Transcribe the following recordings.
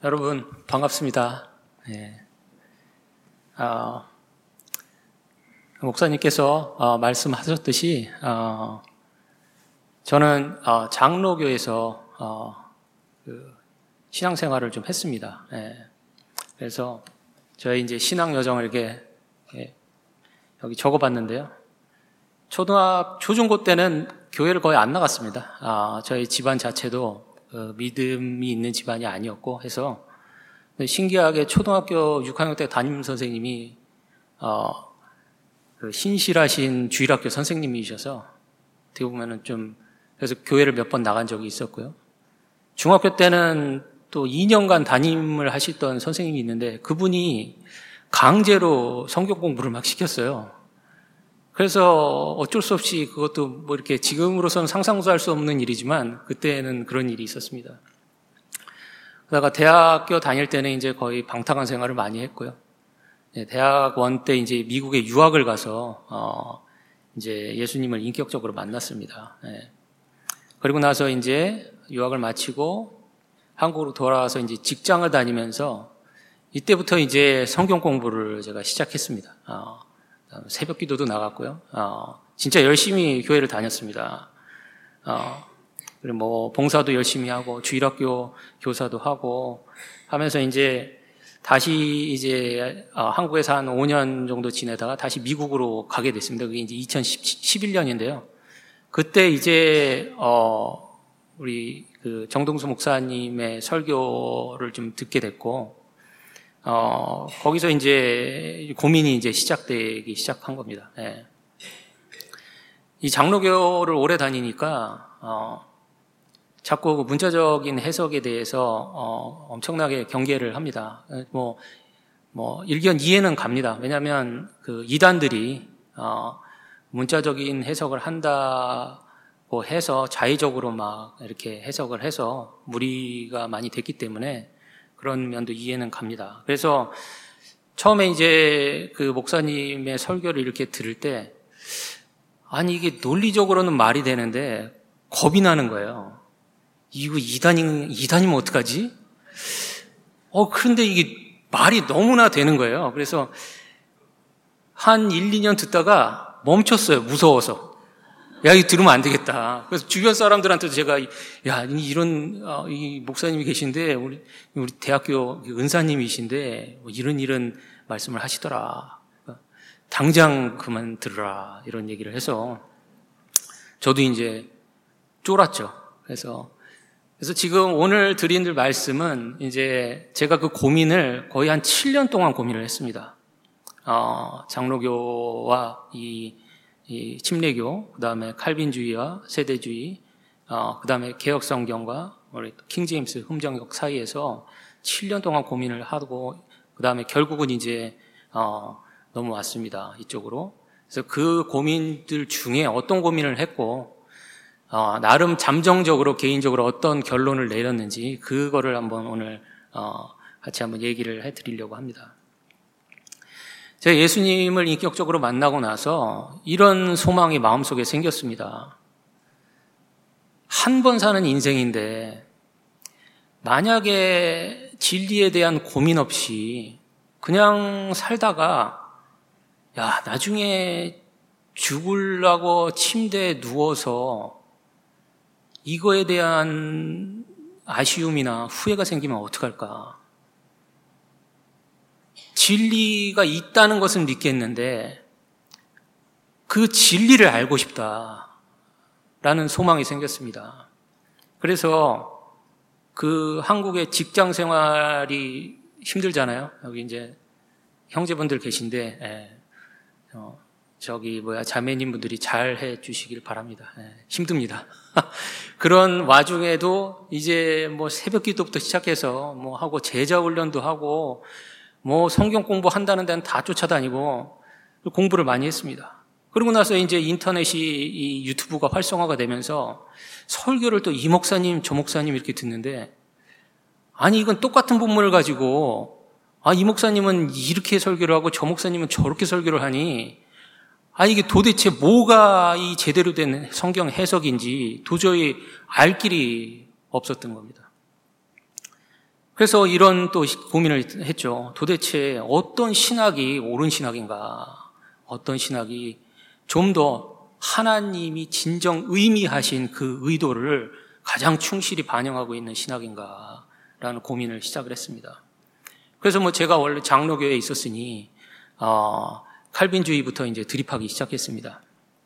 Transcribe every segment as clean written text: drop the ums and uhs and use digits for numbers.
여러분 반갑습니다. 목사님께서 말씀하셨듯이 저는 장로교에서 신앙생활을 좀 했습니다. 그래서 저희 이제 신앙 여정을 이렇게 여기 적어봤는데요. 초중고 때는 교회를 거의 안 나갔습니다. 저희 집안 자체도 믿음이 있는 집안이 아니었고 해서 신기하게 초등학교 6학년 때 담임 선생님이 신실하신 주일학교 선생님이셔서 어떻게 보면은 좀 그래서 교회를 몇 번 나간 적이 있었고요. 중학교 때는 또 2년간 담임을 하시던 선생님이 있는데 그분이 강제로 성경 공부를 막 시켰어요. 그래서 어쩔 수 없이 그것도 뭐 이렇게 지금으로서는 상상도 할 수 없는 일이지만 그때는 그런 일이 있었습니다. 그러다가 대학교 다닐 때는 이제 거의 방탕한 생활을 많이 했고요. 대학원 때 이제 미국에 유학을 가서 이제 예수님을 인격적으로 만났습니다. 그리고 나서 이제 유학을 마치고 한국으로 돌아와서 이제 직장을 다니면서 이때부터 이제 성경 공부를 제가 시작했습니다. 새벽 기도도 나갔고요. 진짜 열심히 교회를 다녔습니다. 그리고 뭐 봉사도 열심히 하고 주일학교 교사도 하고 하면서 이제 다시 이제 한국에서 한 5년 정도 지내다가 다시 미국으로 가게 됐습니다. 그게 이제 2011년인데요. 그때 이제 우리 그 정동수 목사님의 설교를 좀 듣게 됐고 거기서 이제 고민이 이제 시작되기 시작한 겁니다. 이 장로교를 오래 다니니까 자꾸 그 문자적인 해석에 대해서 엄청나게 경계를 합니다. 뭐 일견 이해는 갑니다. 왜냐하면 그 이단들이 문자적인 해석을 한다고 해서 자의적으로 막 이렇게 해석을 해서 무리가 많이 됐기 때문에 그런 면도 이해는 갑니다. 그래서 처음에 이제 그 목사님의 설교를 이렇게 들을 때 아니 이게 논리적으로는 말이 되는데 겁이 나는 거예요. 이거 이단이면 어떡하지? 그런데 이게 말이 너무나 되는 거예요. 그래서 한 1, 2년 듣다가 멈췄어요. 무서워서. 야, 이거 들으면 안 되겠다. 그래서 주변 사람들한테도 제가, 야, 이 목사님이 계신데, 우리 대학교 은사님이신데, 뭐 이런 말씀을 하시더라. 당장 그만 들으라. 이런 얘기를 해서, 저도 이제 쫄았죠. 그래서 지금 오늘 드린 말씀은 이제 제가 그 고민을 거의 한 7년 동안 고민을 했습니다. 장로교와 이 침례교, 그 다음에 칼빈주의와 세대주의, 그 다음에 개혁성경과 킹제임스 흠정역 사이에서 7년 동안 고민을 하고, 그 다음에 결국은 이제, 넘어왔습니다. 이쪽으로. 그래서 그 고민들 중에 어떤 고민을 했고, 나름 잠정적으로 개인적으로 어떤 결론을 내렸는지, 그거를 한번 오늘, 같이 한번 얘기를 해 드리려고 합니다. 제가 예수님을 인격적으로 만나고 나서 이런 소망이 마음속에 생겼습니다. 한 번 사는 인생인데 만약에 진리에 대한 고민 없이 그냥 살다가 야, 나중에 죽으려고 침대에 누워서 이거에 대한 아쉬움이나 후회가 생기면 어떡할까? 진리가 있다는 것은 믿겠는데 그 진리를 알고 싶다라는 소망이 생겼습니다. 그래서 그 한국의 직장 생활이 힘들잖아요. 여기 이제 형제분들 계신데 자매님 분들이 잘 해주시길 바랍니다. 힘듭니다. 그런 와중에도 이제 뭐 새벽 기도부터 시작해서 뭐 하고 제자 훈련도 하고 뭐 성경 공부한다는 데는 다 쫓아다니고 공부를 많이 했습니다. 그러고 나서 이제 인터넷이 이 유튜브가 활성화가 되면서 설교를 또 이 목사님 저 목사님 이렇게 듣는데 아니 이건 똑같은 본문을 가지고 이 목사님은 이렇게 설교를 하고 저 목사님은 저렇게 설교를 하니 이게 도대체 뭐가 이 제대로 된 성경 해석인지 도저히 알 길이 없었던 겁니다. 그래서 이런 또 고민을 했죠. 도대체 어떤 신학이 옳은 신학인가? 어떤 신학이 좀 더 하나님이 진정 의미하신 그 의도를 가장 충실히 반영하고 있는 신학인가? 라는 고민을 시작을 했습니다. 그래서 제가 원래 장로교회에 있었으니, 칼빈주의부터 이제 드립하기 시작했습니다.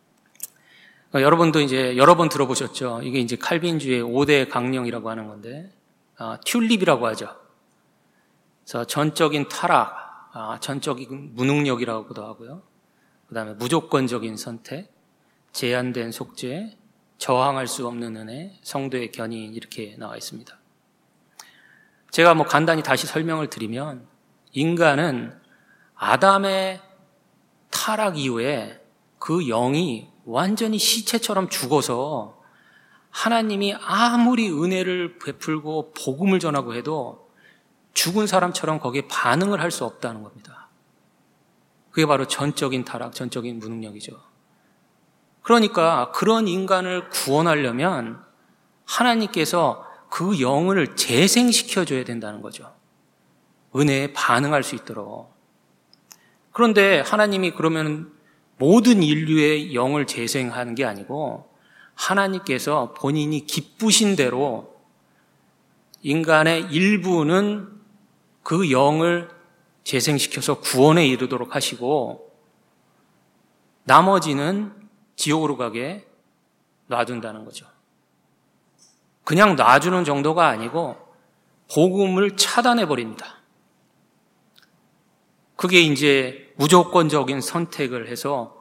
여러분도 이제 여러 번 들어보셨죠? 이게 이제 칼빈주의의 5대 강령이라고 하는 건데, 튤립이라고 하죠. 그래서 전적인 타락, 전적인 무능력이라고도 하고요. 그 다음에 무조건적인 선택, 제한된 속죄, 저항할 수 없는 은혜, 성도의 견인 이렇게 나와 있습니다. 제가 간단히 다시 설명을 드리면 인간은 아담의 타락 이후에 그 영이 완전히 시체처럼 죽어서 하나님이 아무리 은혜를 베풀고 복음을 전하고 해도 죽은 사람처럼 거기에 반응을 할 수 없다는 겁니다. 그게 바로 전적인 타락, 전적인 무능력이죠. 그러니까 그런 인간을 구원하려면 하나님께서 그 영을 재생시켜줘야 된다는 거죠. 은혜에 반응할 수 있도록. 그런데 하나님이 그러면 모든 인류의 영을 재생하는 게 아니고 하나님께서 본인이 기쁘신 대로 인간의 일부는 그 영을 재생시켜서 구원에 이르도록 하시고 나머지는 지옥으로 가게 놔둔다는 거죠. 그냥 놔주는 정도가 아니고 복음을 차단해버립니다. 그게 이제 무조건적인 선택을 해서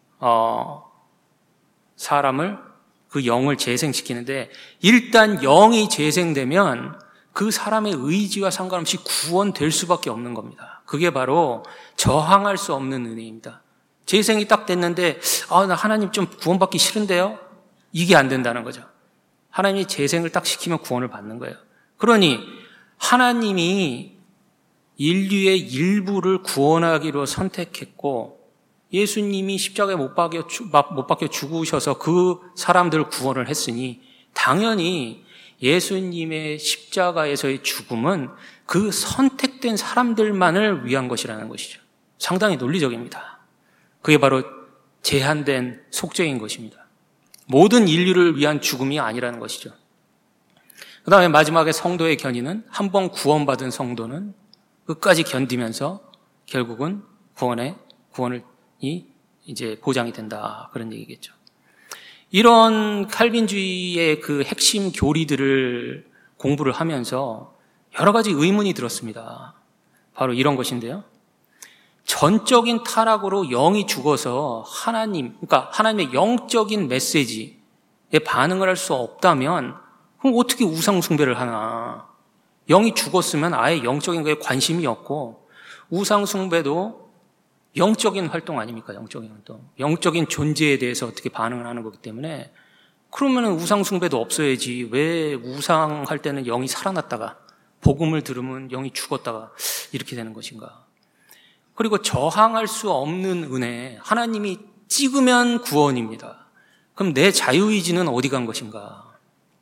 사람을 그 영을 재생시키는데 일단 영이 재생되면 그 사람의 의지와 상관없이 구원될 수밖에 없는 겁니다. 그게 바로 저항할 수 없는 은혜입니다. 재생이 딱 됐는데 나 하나님 좀 구원받기 싫은데요? 이게 안 된다는 거죠. 하나님이 재생을 딱 시키면 구원을 받는 거예요. 그러니 하나님이 인류의 일부를 구원하기로 선택했고 예수님이 십자가에 못 박혀 죽으셔서 그 사람들을 구원을 했으니 당연히 예수님의 십자가에서의 죽음은 그 선택된 사람들만을 위한 것이라는 것이죠. 상당히 논리적입니다. 그게 바로 제한된 속죄인 것입니다. 모든 인류를 위한 죽음이 아니라는 것이죠. 그 다음에 마지막에 성도의 견인은 한 번 구원받은 성도는 끝까지 견디면서 결국은 구원이 이제 보장이 된다. 그런 얘기겠죠. 이런 칼빈주의의 그 핵심 교리들을 공부를 하면서 여러 가지 의문이 들었습니다. 바로 이런 것인데요. 전적인 타락으로 영이 죽어서 그러니까 하나님의 영적인 메시지에 반응을 할 수 없다면 그럼 어떻게 우상숭배를 하나? 영이 죽었으면 아예 영적인 거에 관심이 없고 우상숭배도 영적인 활동 아닙니까? 영적인 활동. 영적인 존재에 대해서 어떻게 반응을 하는 거기 때문에 그러면 우상숭배도 없어야지. 왜 우상할 때는 영이 살아났다가 복음을 들으면 영이 죽었다가 이렇게 되는 것인가? 그리고 저항할 수 없는 은혜, 하나님이 찍으면 구원입니다. 그럼 내 자유의지는 어디 간 것인가?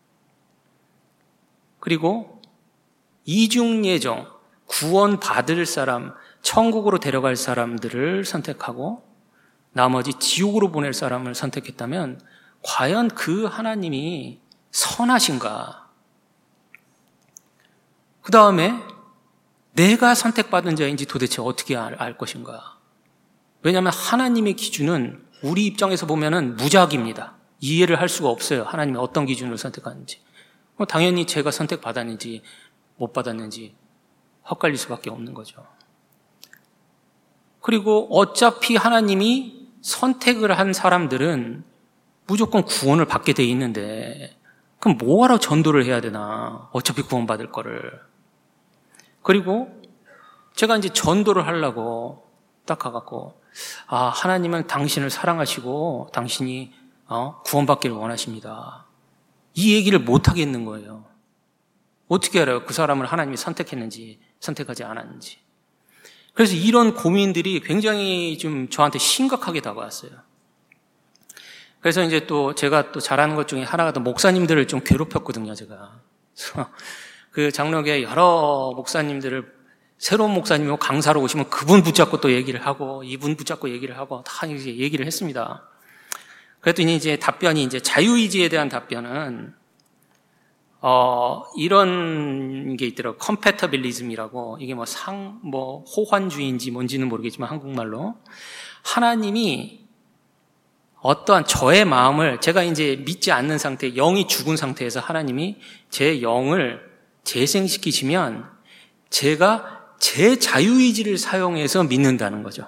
그리고 이중예정, 구원받을 사람, 천국으로 데려갈 사람들을 선택하고 나머지 지옥으로 보낼 사람을 선택했다면 과연 그 하나님이 선하신가? 그 다음에 내가 선택받은 자인지 도대체 어떻게 알 것인가? 왜냐하면 하나님의 기준은 우리 입장에서 보면은 무작입니다. 이해를 할 수가 없어요. 하나님이 어떤 기준으로 선택하는지. 당연히 제가 선택받았는지 못 받았는지 헛갈릴 수밖에 없는 거죠. 그리고 어차피 하나님이 선택을 한 사람들은 무조건 구원을 받게 돼 있는데 그럼 뭐하러 전도를 해야 되나? 어차피 구원받을 거를. 그리고 제가 이제 전도를 하려고 딱 가갖고 하나님은 당신을 사랑하시고 당신이 구원받기를 원하십니다. 이 얘기를 못 하겠는 거예요. 어떻게 알아요? 그 사람을 하나님이 선택했는지 선택하지 않았는지. 그래서 이런 고민들이 굉장히 좀 저한테 심각하게 다가왔어요. 그래서 이제 또 제가 또 잘하는 것 중에 하나가 또 목사님들을 좀 괴롭혔거든요, 제가. 그 장로교회 여러 목사님들을 새로운 목사님이 강사로 오시면 그분 붙잡고 또 얘기를 하고 이분 붙잡고 얘기를 하고 다 이제 얘기를 했습니다. 그랬더니 이제 답변이 이제 자유의지에 대한 답변은 이런 게 있더라고요. 컴패터빌리즘이라고 이게 뭐 호환주의인지 뭔지는 모르겠지만 한국말로 하나님이 어떠한 저의 마음을 제가 이제 믿지 않는 상태, 영이 죽은 상태에서 하나님이 제 영을 재생시키시면 제가 제 자유의지를 사용해서 믿는다는 거죠.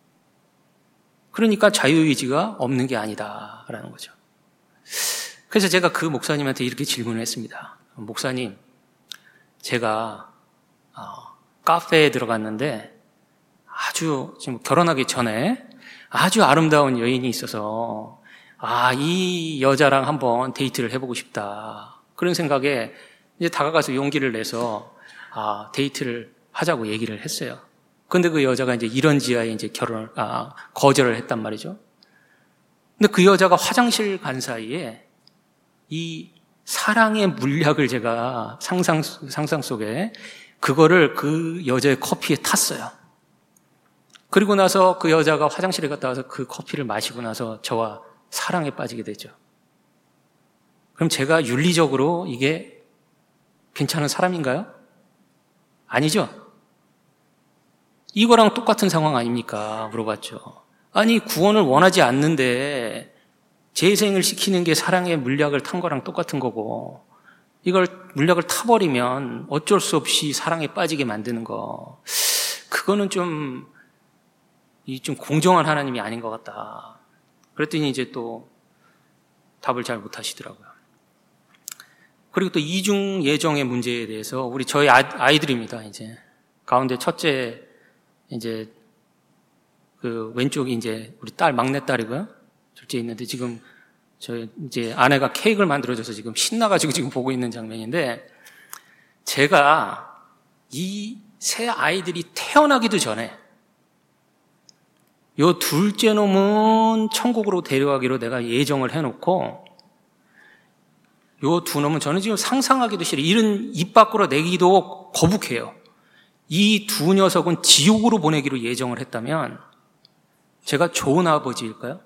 그러니까 자유의지가 없는 게 아니다라는 거죠. 그래서 제가 그 목사님한테 이렇게 질문을 했습니다. 목사님, 제가 카페에 들어갔는데 아주 지금 결혼하기 전에 아주 아름다운 여인이 있어서 이 여자랑 한번 데이트를 해보고 싶다. 그런 생각에 이제 다가가서 용기를 내서 데이트를 하자고 얘기를 했어요. 근데 그 여자가 이제 이런 지하에 이제 거절을 했단 말이죠. 근데 그 여자가 화장실 간 사이에 이 사랑의 물약을 제가 상상 속에 그거를 그 여자의 커피에 탔어요. 그리고 나서 그 여자가 화장실에 갔다 와서 그 커피를 마시고 나서 저와 사랑에 빠지게 되죠. 그럼 제가 윤리적으로 이게 괜찮은 사람인가요? 아니죠. 이거랑 똑같은 상황 아닙니까? 물어봤죠. 아니, 구원을 원하지 않는데 재생을 시키는 게 사랑의 물약을 탄 거랑 똑같은 거고, 이걸 물약을 타버리면 어쩔 수 없이 사랑에 빠지게 만드는 거, 그거는 좀 공정한 하나님이 아닌 것 같다. 그랬더니 이제 또 답을 잘 못 하시더라고요. 그리고 또 이중 예정의 문제에 대해서 저희 아이들입니다. 이제 가운데 첫째 이제 그 왼쪽이 이제 우리 딸 막내딸이고요. 둘째 있는데 지금 이제 아내가 케이크를 만들어줘서 지금 신나가지고 지금 보고 있는 장면인데, 제가 이 새 아이들이 태어나기도 전에 요 둘째 놈은 천국으로 데려가기로 내가 예정을 해놓고, 요 두 놈은 저는 지금 상상하기도 싫어요. 이런 입 밖으로 내기도 거북해요. 이 두 녀석은 지옥으로 보내기로 예정을 했다면 제가 좋은 아버지일까요?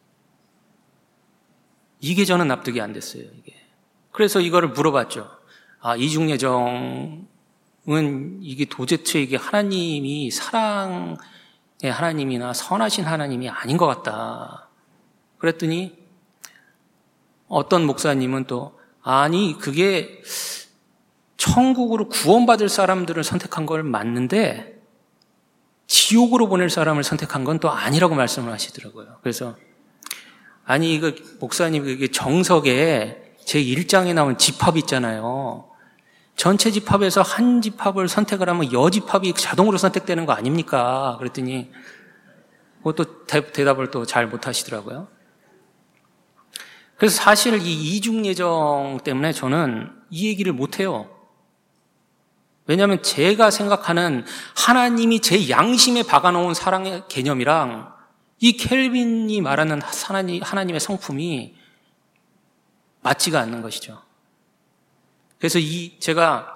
이게 저는 납득이 안 됐어요, 이게. 그래서 이거를 물어봤죠. 이중예정은 이게 도대체 이게 하나님이 사랑의 하나님이나 선하신 하나님이 아닌 것 같다. 그랬더니 어떤 목사님은 또 그게 천국으로 구원받을 사람들을 선택한 걸 맞는데 지옥으로 보낼 사람을 선택한 건 또 아니라고 말씀을 하시더라고요. 그래서 이거 목사님, 이게 정석에 제1장에 나온 집합 있잖아요. 전체 집합에서 한 집합을 선택을 하면 여집합이 자동으로 선택되는 거 아닙니까? 그랬더니 그것도 대답을 또 잘 못 하시더라고요. 그래서 사실 이 이중예정 때문에 저는 이 얘기를 못 해요. 왜냐하면 제가 생각하는 하나님이 제 양심에 박아놓은 사랑의 개념이랑 이 켈빈이 말하는 하나님의 성품이 맞지가 않는 것이죠. 그래서 제가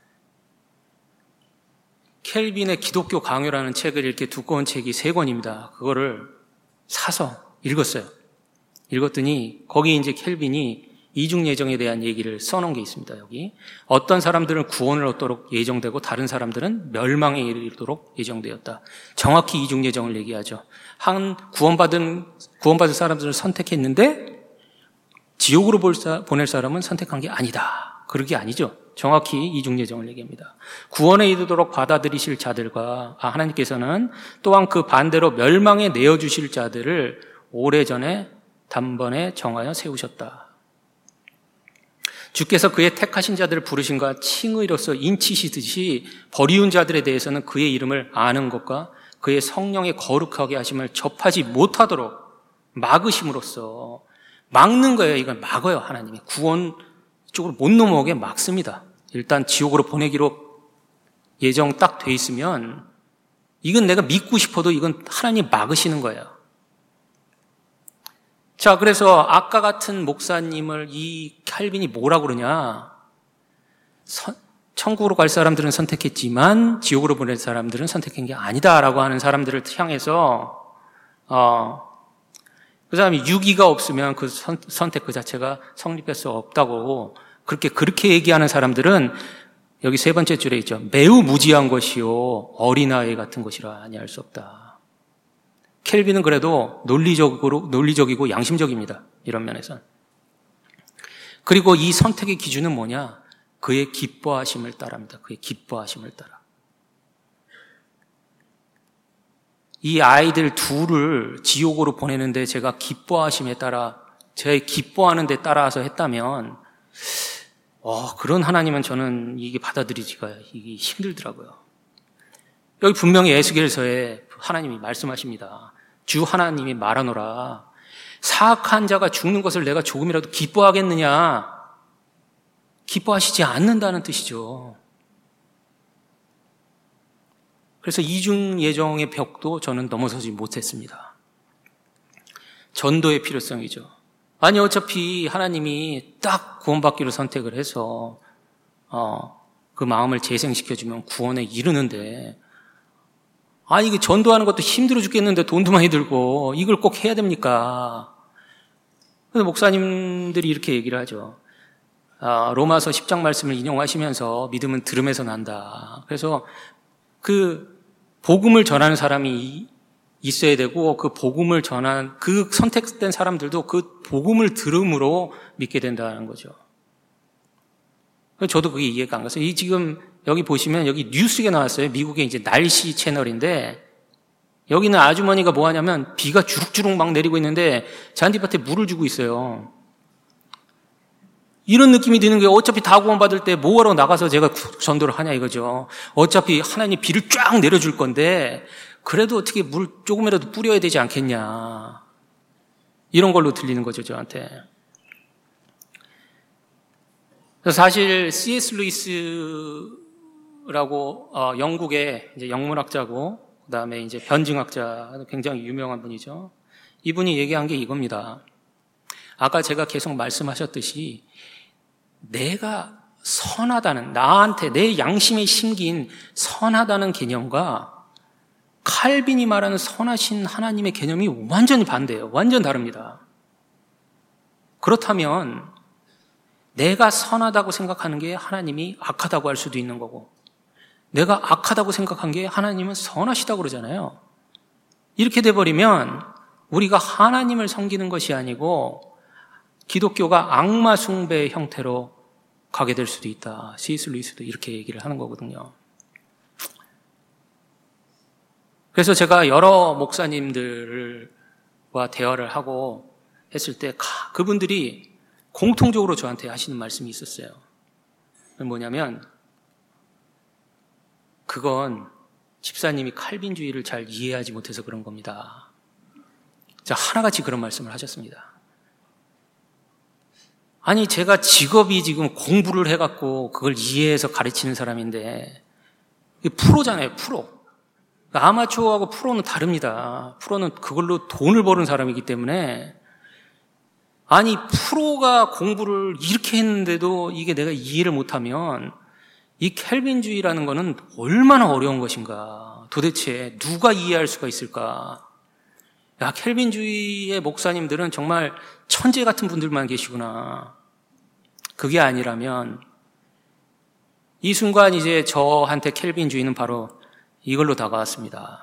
켈빈의 기독교 강요라는 책을 이렇게 두꺼운 책이 3권입니다. 그거를 사서 읽었어요. 읽었더니 거기 이제 켈빈이 이중예정에 대한 얘기를 써놓은 게 있습니다. 여기 어떤 사람들은 구원을 얻도록 예정되고 다른 사람들은 멸망에 이르도록 예정되었다. 정확히 이중예정을 얘기하죠. 구원받은 사람들을 선택했는데 지옥으로 보낼 사람은 선택한 게 아니다. 그러게 아니죠. 정확히 이중예정을 얘기합니다. 구원에 이르도록 받아들이실 자들과 하나님께서는 또한 그 반대로 멸망에 내어주실 자들을 오래전에 단번에 정하여 세우셨다. 주께서 그의 택하신 자들을 부르신과 칭의로서 인치시듯이 버리운 자들에 대해서는 그의 이름을 아는 것과 그의 성령의 거룩하게 하심을 접하지 못하도록 막으심으로써 막는 거예요. 이건 막아요. 하나님이 구원 쪽으로 못 넘어오게 막습니다. 일단 지옥으로 보내기로 예정 딱 돼 있으면 이건 내가 믿고 싶어도 이건 하나님 막으시는 거예요. 자, 그래서 아까 같은 목사님을 이 칼빈이 뭐라고 그러냐? 천국으로 갈 사람들은 선택했지만 지옥으로 보낼 사람들은 선택한 게 아니다라고 하는 사람들을 향해서 그 사람이 유기가 없으면 그 선택 그 자체가 성립할 수 없다고 그렇게 얘기하는 사람들은 여기 세 번째 줄에 있죠. 매우 무지한 것이요 어린아이 같은 것이라 아니할 수 없다. 켈빈은 그래도 논리적이고 양심적입니다. 이런 면에선. 그리고 이 선택의 기준은 뭐냐? 그의 기뻐하심을 따라합니다. 그의 기뻐하심을 따라. 이 아이들 둘을 지옥으로 보내는데 제가 기뻐하심에 따라, 제 기뻐하는 데 따라서 했다면, 그런 하나님은 저는 이게 받아들이기가 이게 힘들더라고요. 여기 분명히 에스겔서에 하나님이 말씀하십니다. 주 하나님이 말하노라. 사악한 자가 죽는 것을 내가 조금이라도 기뻐하겠느냐? 기뻐하시지 않는다는 뜻이죠. 그래서 이중 예정의 벽도 저는 넘어서지 못했습니다. 전도의 필요성이죠. 아니 어차피 하나님이 딱 구원받기로 선택을 해서 그 마음을 재생시켜주면 구원에 이르는데 이게 전도하는 것도 힘들어 죽겠는데 돈도 많이 들고 이걸 꼭 해야 됩니까? 그래서 목사님들이 이렇게 얘기를 하죠. 로마서 10장 말씀을 인용하시면서 믿음은 들음에서 난다. 그래서 그 복음을 전하는 사람이 있어야 되고 그 복음을 전한 그 선택된 사람들도 그 복음을 들음으로 믿게 된다는 거죠. 저도 그게 이해가 안 갔어요. 지금 여기 보시면 여기 뉴스가 나왔어요. 미국의 이제 날씨 채널인데 여기는 아주머니가 뭐 하냐면 비가 주룩주룩 막 내리고 있는데 잔디밭에 물을 주고 있어요. 이런 느낌이 드는 게 어차피 다 구원받을 때 뭐하러 나가서 제가 전도를 하냐 이거죠. 어차피 하나님이 비를 쫙 내려줄 건데 그래도 어떻게 물 조금이라도 뿌려야 되지 않겠냐. 이런 걸로 들리는 거죠, 저한테. 사실 C.S. 루이스라고 영국의 이제 영문학자고 그다음에 이제 변증학자 굉장히 유명한 분이죠. 이분이 얘기한 게 이겁니다. 아까 제가 계속 말씀하셨듯이 내가 선하다는 나한테 내 양심에 심긴 선하다는 개념과 칼빈이 말하는 선하신 하나님의 개념이 완전히 반대예요. 완전 다릅니다. 그렇다면 내가 선하다고 생각하는 게 하나님이 악하다고 할 수도 있는 거고 내가 악하다고 생각한 게 하나님은 선하시다고 그러잖아요. 이렇게 돼버리면 우리가 하나님을 섬기는 것이 아니고 기독교가 악마 숭배의 형태로 가게 될 수도 있다. C.S. 루이스도 이렇게 얘기를 하는 거거든요. 그래서 제가 여러 목사님들과 대화를 하고 했을 때 그분들이 공통적으로 저한테 하시는 말씀이 있었어요. 뭐냐면 그건 집사님이 칼빈주의를 잘 이해하지 못해서 그런 겁니다. 자, 하나같이 그런 말씀을 하셨습니다. 아니 제가 직업이 지금 공부를 해갖고 그걸 이해해서 가르치는 사람인데 프로잖아요. 프로. 아마추어하고 프로는 다릅니다. 프로는 그걸로 돈을 버는 사람이기 때문에 아니 프로가 공부를 이렇게 했는데도 이게 내가 이해를 못하면 이 켈빈주의라는 거는 얼마나 어려운 것인가. 도대체 누가 이해할 수가 있을까. 야, 켈빈주의의 목사님들은 정말 천재 같은 분들만 계시구나. 그게 아니라면 이 순간 이제 저한테 켈빈주의는 바로 이걸로 다가왔습니다.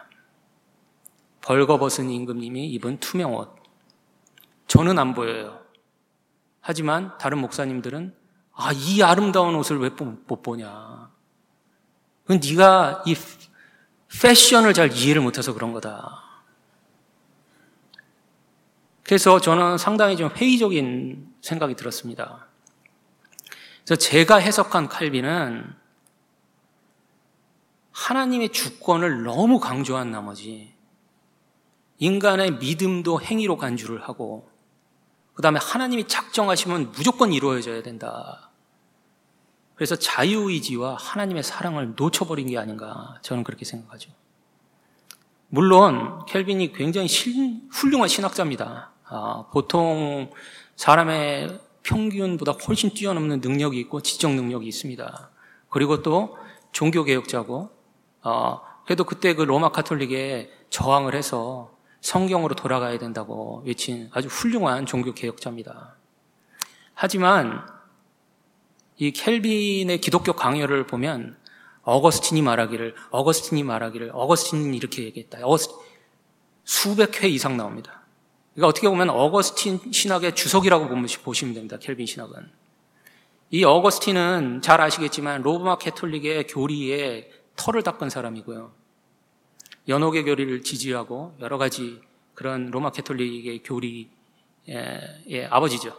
벌거벗은 임금님이 입은 투명 옷. 저는 안 보여요. 하지만 다른 목사님들은 이 아름다운 옷을 왜 못 보냐. 그건 네가 이 패션을 잘 이해를 못해서 그런 거다. 그래서 저는 상당히 좀 회의적인 생각이 들었습니다. 그래서 제가 해석한 칼빈은 하나님의 주권을 너무 강조한 나머지 인간의 믿음도 행위로 간주를 하고 그 다음에 하나님이 작정하시면 무조건 이루어져야 된다. 그래서 자유의지와 하나님의 사랑을 놓쳐버린 게 아닌가 저는 그렇게 생각하죠. 물론 켈빈이 굉장히 훌륭한 신학자입니다. 보통 사람의 평균보다 훨씬 뛰어넘는 능력이 있고 지적 능력이 있습니다. 그리고 또 종교개혁자고, 그래도 그때 그 로마 카톨릭에 저항을 해서 성경으로 돌아가야 된다고 외친 아주 훌륭한 종교개혁자입니다. 하지만 이 켈빈의 기독교 강요를 보면 어거스틴이 말하기를 어거스틴이 이렇게 얘기했다. 수백 회 이상 나옵니다. 그러니까 어떻게 보면 어거스틴 신학의 주석이라고 보시면 됩니다. 켈빈 신학은. 이 어거스틴은 잘 아시겠지만 로마 캐톨릭의 교리에 털을 닦은 사람이고요. 연옥의 교리를 지지하고 여러 가지 그런 로마 캐톨릭의 교리의 아버지죠.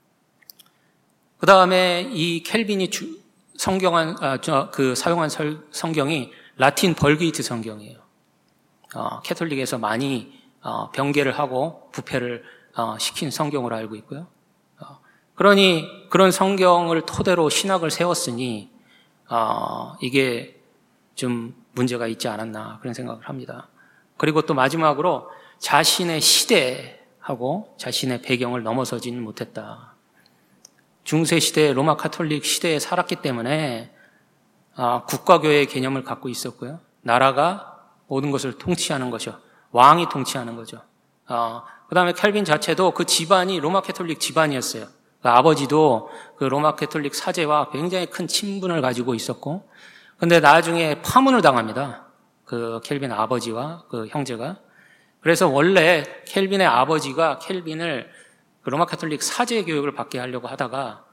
그 다음에 이 켈빈이 사용한 성경이 라틴 벌게이트 성경이에요. 캐톨릭에서 많이 변개를 하고 부패를 시킨 성경으로 알고 있고요. 그러니 그런 성경을 토대로 신학을 세웠으니 이게 좀 문제가 있지 않았나 그런 생각을 합니다. 그리고 또 마지막으로 자신의 시대하고 자신의 배경을 넘어서지는 못했다. 중세시대 로마 카톨릭 시대에 살았기 때문에 국가교회의 개념을 갖고 있었고요. 나라가 모든 것을 통치하는 것이요. 왕이 통치하는 거죠. 그 다음에 켈빈 자체도 그 집안이 로마 캐톨릭 집안이었어요. 그 아버지도 그 로마 캐톨릭 사제와 굉장히 큰 친분을 가지고 있었고, 근데 나중에 파문을 당합니다. 그 켈빈 아버지와 그 형제가. 그래서 원래 켈빈의 아버지가 켈빈을 그 로마 캐톨릭 사제 교육을 받게 하려고 하다가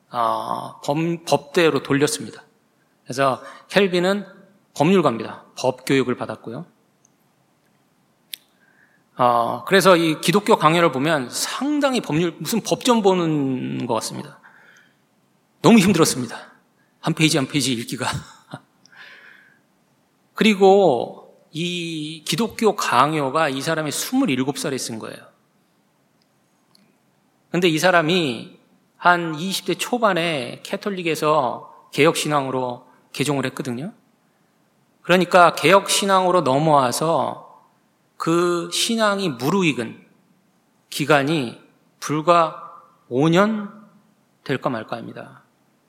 법대로 돌렸습니다. 그래서 켈빈은 법률가입니다. 법 교육을 받았고요. 그래서 이 기독교 강연을 보면 상당히 무슨 법전 보는 것 같습니다. 너무 힘들었습니다. 한 페이지 한 페이지 읽기가. 그리고 이 기독교 강요가 이 사람이 27살에 쓴 거예요. 근데 이 사람이 한 20대 초반에 캐톨릭에서 개혁신앙으로 개종을 했거든요. 그러니까 개혁신앙으로 넘어와서 그 신앙이 무르익은 기간이 불과 5년 될까 말까입니다.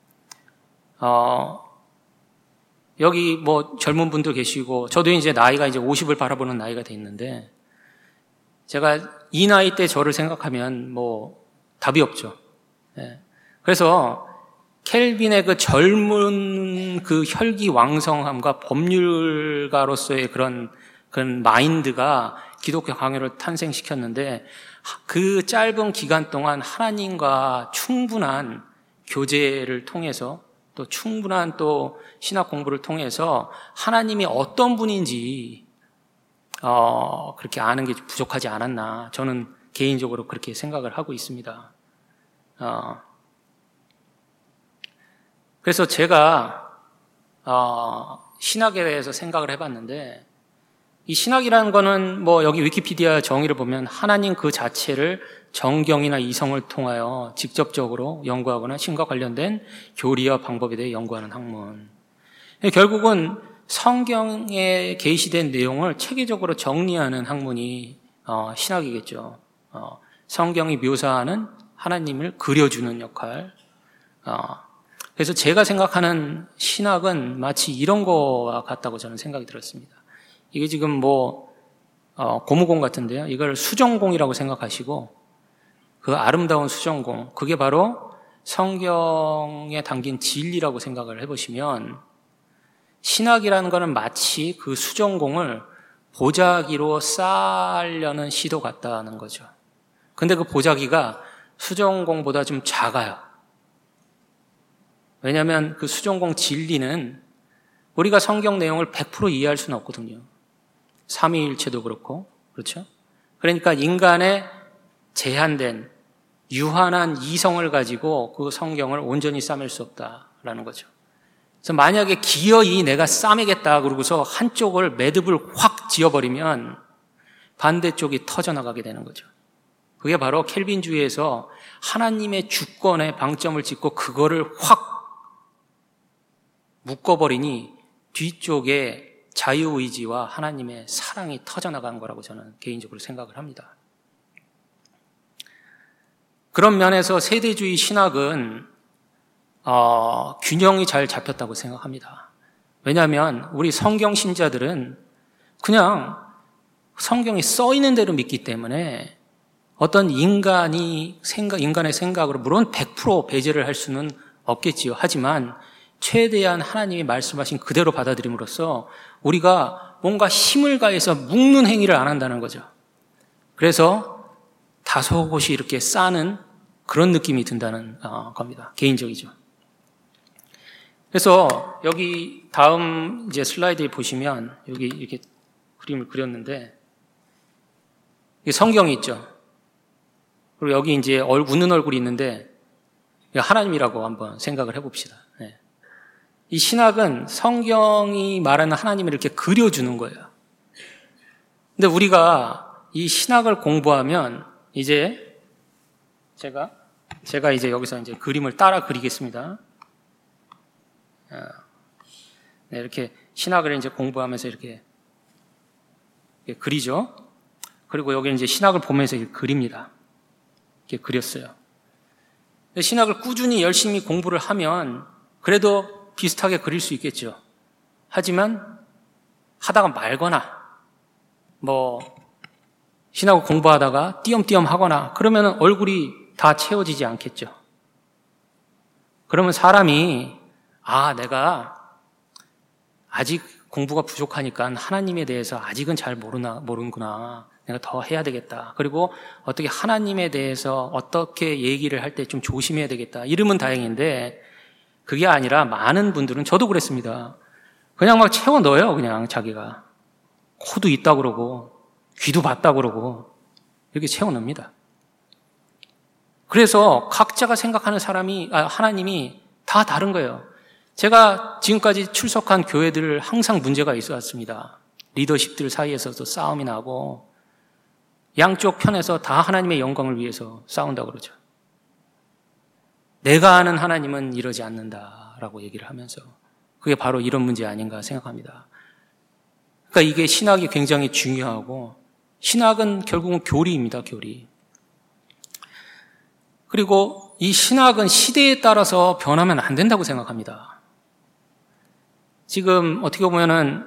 여기 뭐 젊은 분들 계시고, 저도 이제 나이가 이제 50을 바라보는 나이가 돼 있는데, 제가 이 나이 때 저를 생각하면 뭐 답이 없죠. 그래서 켈빈의 그 젊은 그 혈기왕성함과 법률가로서의 그런 마인드가 기독교 강요를 탄생시켰는데, 그 짧은 기간 동안 하나님과 충분한 교제를 통해서 또 충분한 또 신학 공부를 통해서 하나님이 어떤 분인지 그렇게 아는 게 부족하지 않았나, 저는 개인적으로 그렇게 생각을 하고 있습니다. 그래서 제가 신학에 대해서 생각을 해봤는데, 이 신학이라는 거는 뭐 여기 위키피디아 정의를 보면 하나님 그 자체를 정경이나 이성을 통하여 직접적으로 연구하거나 신과 관련된 교리와 방법에 대해 연구하는 학문. 결국은 성경에 게시된 내용을 체계적으로 정리하는 학문이 신학이겠죠. 성경이 묘사하는 하나님을 그려주는 역할. 그래서 제가 생각하는 신학은 마치 이런 거와 같다고 저는 생각이 들었습니다. 이게 지금 뭐 고무공 같은데요. 이걸 수정공이라고 생각하시고, 그 아름다운 수정공, 그게 바로 성경에 담긴 진리라고 생각을 해보시면, 신학이라는 거는 마치 그 수정공을 보자기로 쌓으려는 시도 같다는 거죠. 근데 그 보자기가 수정공보다 좀 작아요. 왜냐하면 그 수정공 진리는 우리가 성경 내용을 100% 이해할 수는 없거든요. 삼위일체도 그렇고, 그렇죠? 그러니까 인간의 제한된 유한한 이성을 가지고 그 성경을 온전히 싸맬 수 없다라는 거죠. 그래서 만약에 기어이 내가 싸매겠다 그러고서 한쪽을 매듭을 확 지어버리면 반대쪽이 터져나가게 되는 거죠. 그게 바로 켈빈주의에서 하나님의 주권에 방점을 찍고 그거를 확 묶어버리니 뒤쪽에 자유의지와 하나님의 사랑이 터져나간 거라고 저는 개인적으로 생각을 합니다. 그런 면에서 세대주의 신학은 균형이 잘 잡혔다고 생각합니다. 왜냐하면 우리 성경 신자들은 그냥 성경이 써 있는 대로 믿기 때문에 어떤 인간의 생각으로 물론 100% 배제를 할 수는 없겠지요. 하지만 최대한 하나님이 말씀하신 그대로 받아들임으로써 우리가 뭔가 힘을 가해서 묶는 행위를 안 한다는 거죠. 그래서 다소곳이 이렇게 싸는 그런 느낌이 든다는 겁니다. 개인적이죠. 그래서 여기 다음 이제 슬라이드에 보시면 여기 이렇게 그림을 그렸는데 성경이 있죠. 그리고 여기 이제 웃는 얼굴이 있는데 하나님이라고 한번 생각을 해봅시다. 네. 이 신학은 성경이 말하는 하나님을 이렇게 그려주는 거예요. 근데 우리가 이 신학을 공부하면 이제 제가 이제 여기서 이제 그림을 따라 그리겠습니다. 네, 이렇게 신학을 이제 공부하면서 이렇게 그리죠. 그리고 여기 이제 신학을 보면서 이렇게 그립니다. 이렇게 그렸어요. 신학을 꾸준히 열심히 공부를 하면 그래도 비슷하게 그릴 수 있겠죠. 하지만 하다가 말거나 신학을 공부하다가 띄엄띄엄 하거나 그러면 얼굴이 다 채워지지 않겠죠. 그러면 사람이 내가 아직 공부가 부족하니까 하나님에 대해서 아직은 잘 모르는구나. 내가 더 해야 되겠다. 그리고 어떻게 하나님에 대해서 어떻게 얘기를 할 때 좀 조심해야 되겠다. 이러면 다행인데 그게 아니라 많은 분들은 저도 그랬습니다. 그냥 막 채워 넣어요. 그냥 자기가. 코도 있다 그러고 귀도 봤다 그러고 이렇게 채워 넣습니다. 그래서 각자가 생각하는 하나님이 다 다른 거예요. 제가 지금까지 출석한 교회들 항상 문제가 있어 왔습니다. 리더십들 사이에서도 싸움이 나고 양쪽 편에서 다 하나님의 영광을 위해서 싸운다고 그러죠. 내가 아는 하나님은 이러지 않는다라고 얘기를 하면서 그게 바로 이런 문제 아닌가 생각합니다. 그러니까 이게 신학이 굉장히 중요하고 신학은 결국은 교리입니다. 교리. 그리고 이 신학은 시대에 따라서 변하면 안 된다고 생각합니다. 지금 어떻게 보면은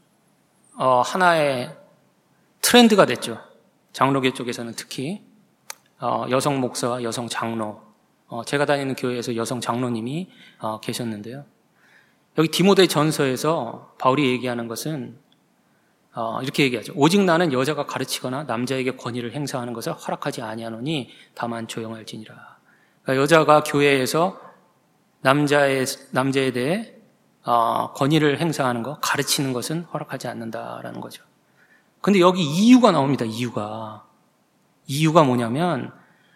하나의 트렌드가 됐죠. 장로교 쪽에서는 특히 여성 목사와 여성 장로, 제가 다니는 교회에서 여성 장로님이 계셨는데요. 여기 디모데 전서에서 바울이 얘기하는 것은 이렇게 얘기하죠. 오직 나는 여자가 가르치거나 남자에게 권위를 행사하는 것을 허락하지 아니하노니 다만 조용할지니라. 그러니까 여자가 교회에서 남자에 대해 권위를 행사하는 것, 가르치는 것은 허락하지 않는다라는 거죠. 근데 여기 이유가 나옵니다. 이유가 뭐냐면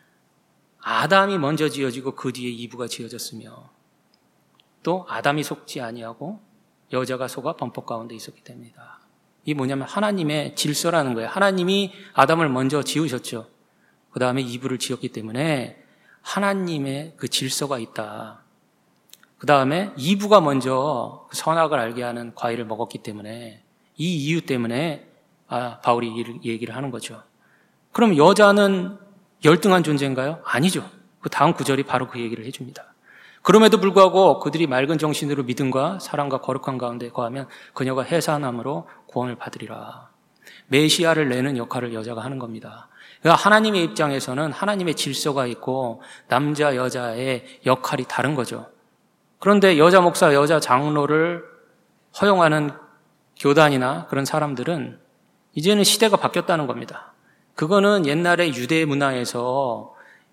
아담이 먼저 지어지고 그 뒤에 이브가 지어졌으며 또 아담이 속지 아니하고 여자가 속아 범법 가운데 있었기 때문이다. 이게 뭐냐면 하나님의 질서라는 거예요. 하나님이 아담을 먼저 지으셨죠. 그 다음에 이브를 지었기 때문에 하나님의 그 질서가 있다. 그 다음에 이브가 먼저 선악을 알게 하는 과일을 먹었기 때문에 이 이유 때문에 바울이 이 얘기를 하는 거죠. 그럼 여자는 열등한 존재인가요? 아니죠. 그 다음 구절이 바로 그 얘기를 해줍니다. 그럼에도 불구하고 그들이 맑은 정신으로 믿음과 사랑과 거룩한 가운데 거하면 그녀가 해산함으로 구원을 받으리라. 메시아를 내는 역할을 여자가 하는 겁니다. 그러니까 하나님의 입장에서는 하나님의 질서가 있고 남자 여자의 역할이 다른 거죠. 그런데 여자 목사, 여자 장로를 허용하는 교단이나 그런 사람들은 이제는 시대가 바뀌었다는 겁니다. 그거는 옛날에 유대 문화에서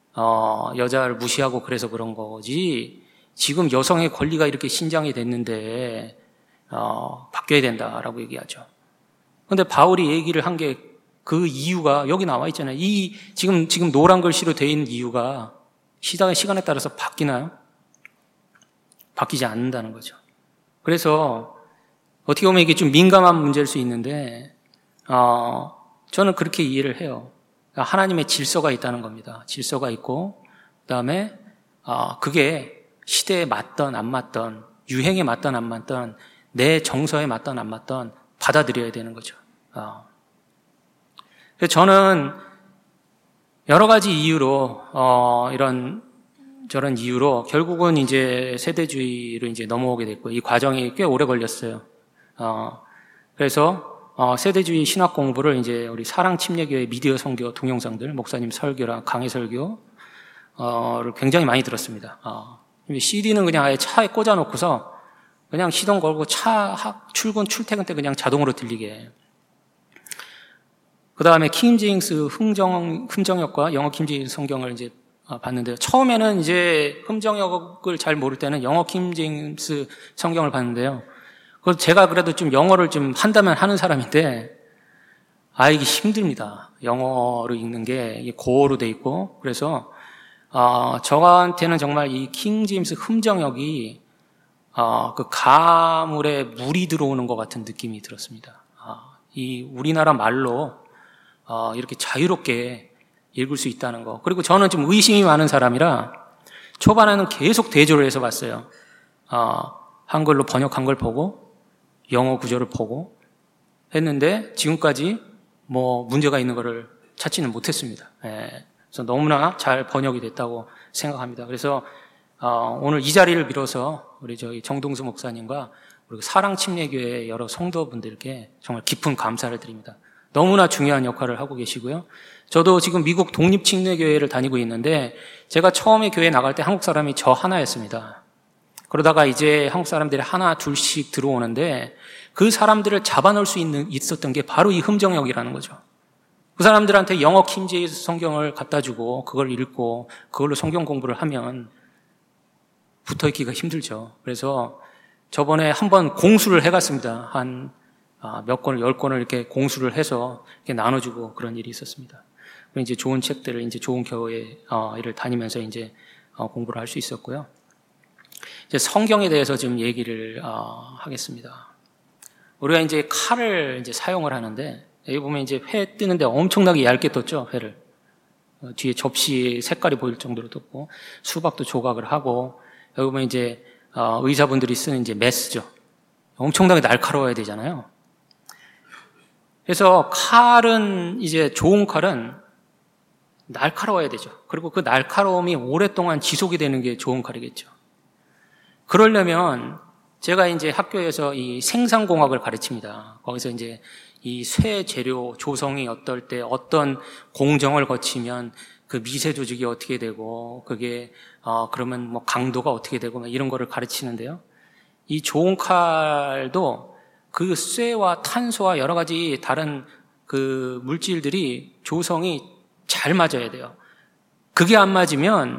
여자를 무시하고 그래서 그런 거지 지금 여성의 권리가 이렇게 신장이 됐는데 바뀌어야 된다라고 얘기하죠. 그런데 바울이 얘기를 한 게 그 이유가 여기 나와 있잖아요. 지금 노란 글씨로 되어 있는 이유가 시간에 따라서 바뀌나요? 바뀌지 않는다는 거죠. 그래서 어떻게 보면 이게 좀 민감한 문제일 수 있는데 저는 그렇게 이해를 해요. 하나님의 질서가 있다는 겁니다. 질서가 있고 그다음에 그게 시대에 맞던 안 맞던 유행에 맞던 안 맞던 내 정서에 맞던 안 맞던 받아들여야 되는 거죠. 그래서 저는 여러 가지 이유로 이런 저런 이유로 결국은 이제 세대주의로 이제 넘어오게 됐고, 이 과정이 꽤 오래 걸렸어요. 그래서 세대주의 신학 공부를 이제 우리 사랑침례교회 미디어 선교 동영상들, 목사님 설교랑 강의 설교를 굉장히 많이 들었습니다. CD는 그냥 아예 차에 꽂아놓고서 그냥 시동 걸고 출근, 출퇴근 때 그냥 자동으로 들리게. 그 다음에 킹제임스 흠정역과 영어 킹제임스 성경을 이제 봤는데요. 처음에는 이제 흠정역을 잘 모를 때는 영어 킹제임스 성경을 봤는데요. 그래서 제가 그래도 좀 영어를 좀 한다면 하는 사람인데, 이게 힘듭니다. 영어로 읽는 게 고어로 돼 있고. 그래서, 저한테는 정말 이 킹제임스 흠정역이, 그 가물에 물이 들어오는 것 같은 느낌이 들었습니다. 이 우리나라 말로, 이렇게 자유롭게 읽을 수 있다는 거. 그리고 저는 좀 의심이 많은 사람이라 초반에는 계속 대조를 해서 봤어요. 한글로 번역한 걸 보고 영어 구절을 보고 했는데 지금까지 뭐 문제가 있는 거를 찾지는 못했습니다. 그래서 너무나 잘 번역이 됐다고 생각합니다. 그래서 오늘 이 자리를 빌어서 우리 저희 정동수 목사님과 우리 사랑침례교회 여러 성도분들께 정말 깊은 감사를 드립니다. 너무나 중요한 역할을 하고 계시고요. 저도 지금 미국 독립침례교회를 다니고 있는데 제가 처음에 교회 나갈 때 한국 사람이 저 하나였습니다. 그러다가 이제 한국 사람들이 하나 둘씩 들어오는데 그 사람들을 잡아놓을 수 있었던 게 바로 이 흠정역이라는 거죠. 그 사람들한테 영어 킹제임스 성경을 갖다 주고 그걸 읽고 그걸로 성경 공부를 하면 붙어있기가 힘들죠. 그래서 저번에 한번 공수를 해갔습니다. 한 몇 권을, 10권을 이렇게 공수를 해서 이렇게 나눠주고 그런 일이 있었습니다. 이제 좋은 책들을 이제 좋은 교회를 다니면서 이제 공부를 할 수 있었고요. 이제 성경에 대해서 좀 얘기를 하겠습니다. 우리가 이제 칼을 이제 사용을 하는데 여기 보면 이제 회 뜨는데 엄청나게 얇게 떴죠, 회를. 뒤에 접시 색깔이 보일 정도로 떴고 수박도 조각을 하고 여기 보면 이제 의사분들이 쓰는 이제 메스죠. 엄청나게 날카로워야 되잖아요. 그래서 칼은 이제 좋은 칼은 날카로워야 되죠. 그리고 그 날카로움이 오랫동안 지속이 되는 게 좋은 칼이겠죠. 그러려면 제가 이제 학교에서 이 생산공학을 가르칩니다. 거기서 이제 이 쇠 재료 조성이 어떨 때 어떤 공정을 거치면 그 미세 조직이 어떻게 되고 그게 그러면 뭐 강도가 어떻게 되고 막 이런 거를 가르치는데요. 이 좋은 칼도 그 쇠와 탄소와 여러 가지 다른 그 물질들이 조성이 잘 맞아야 돼요. 그게 안 맞으면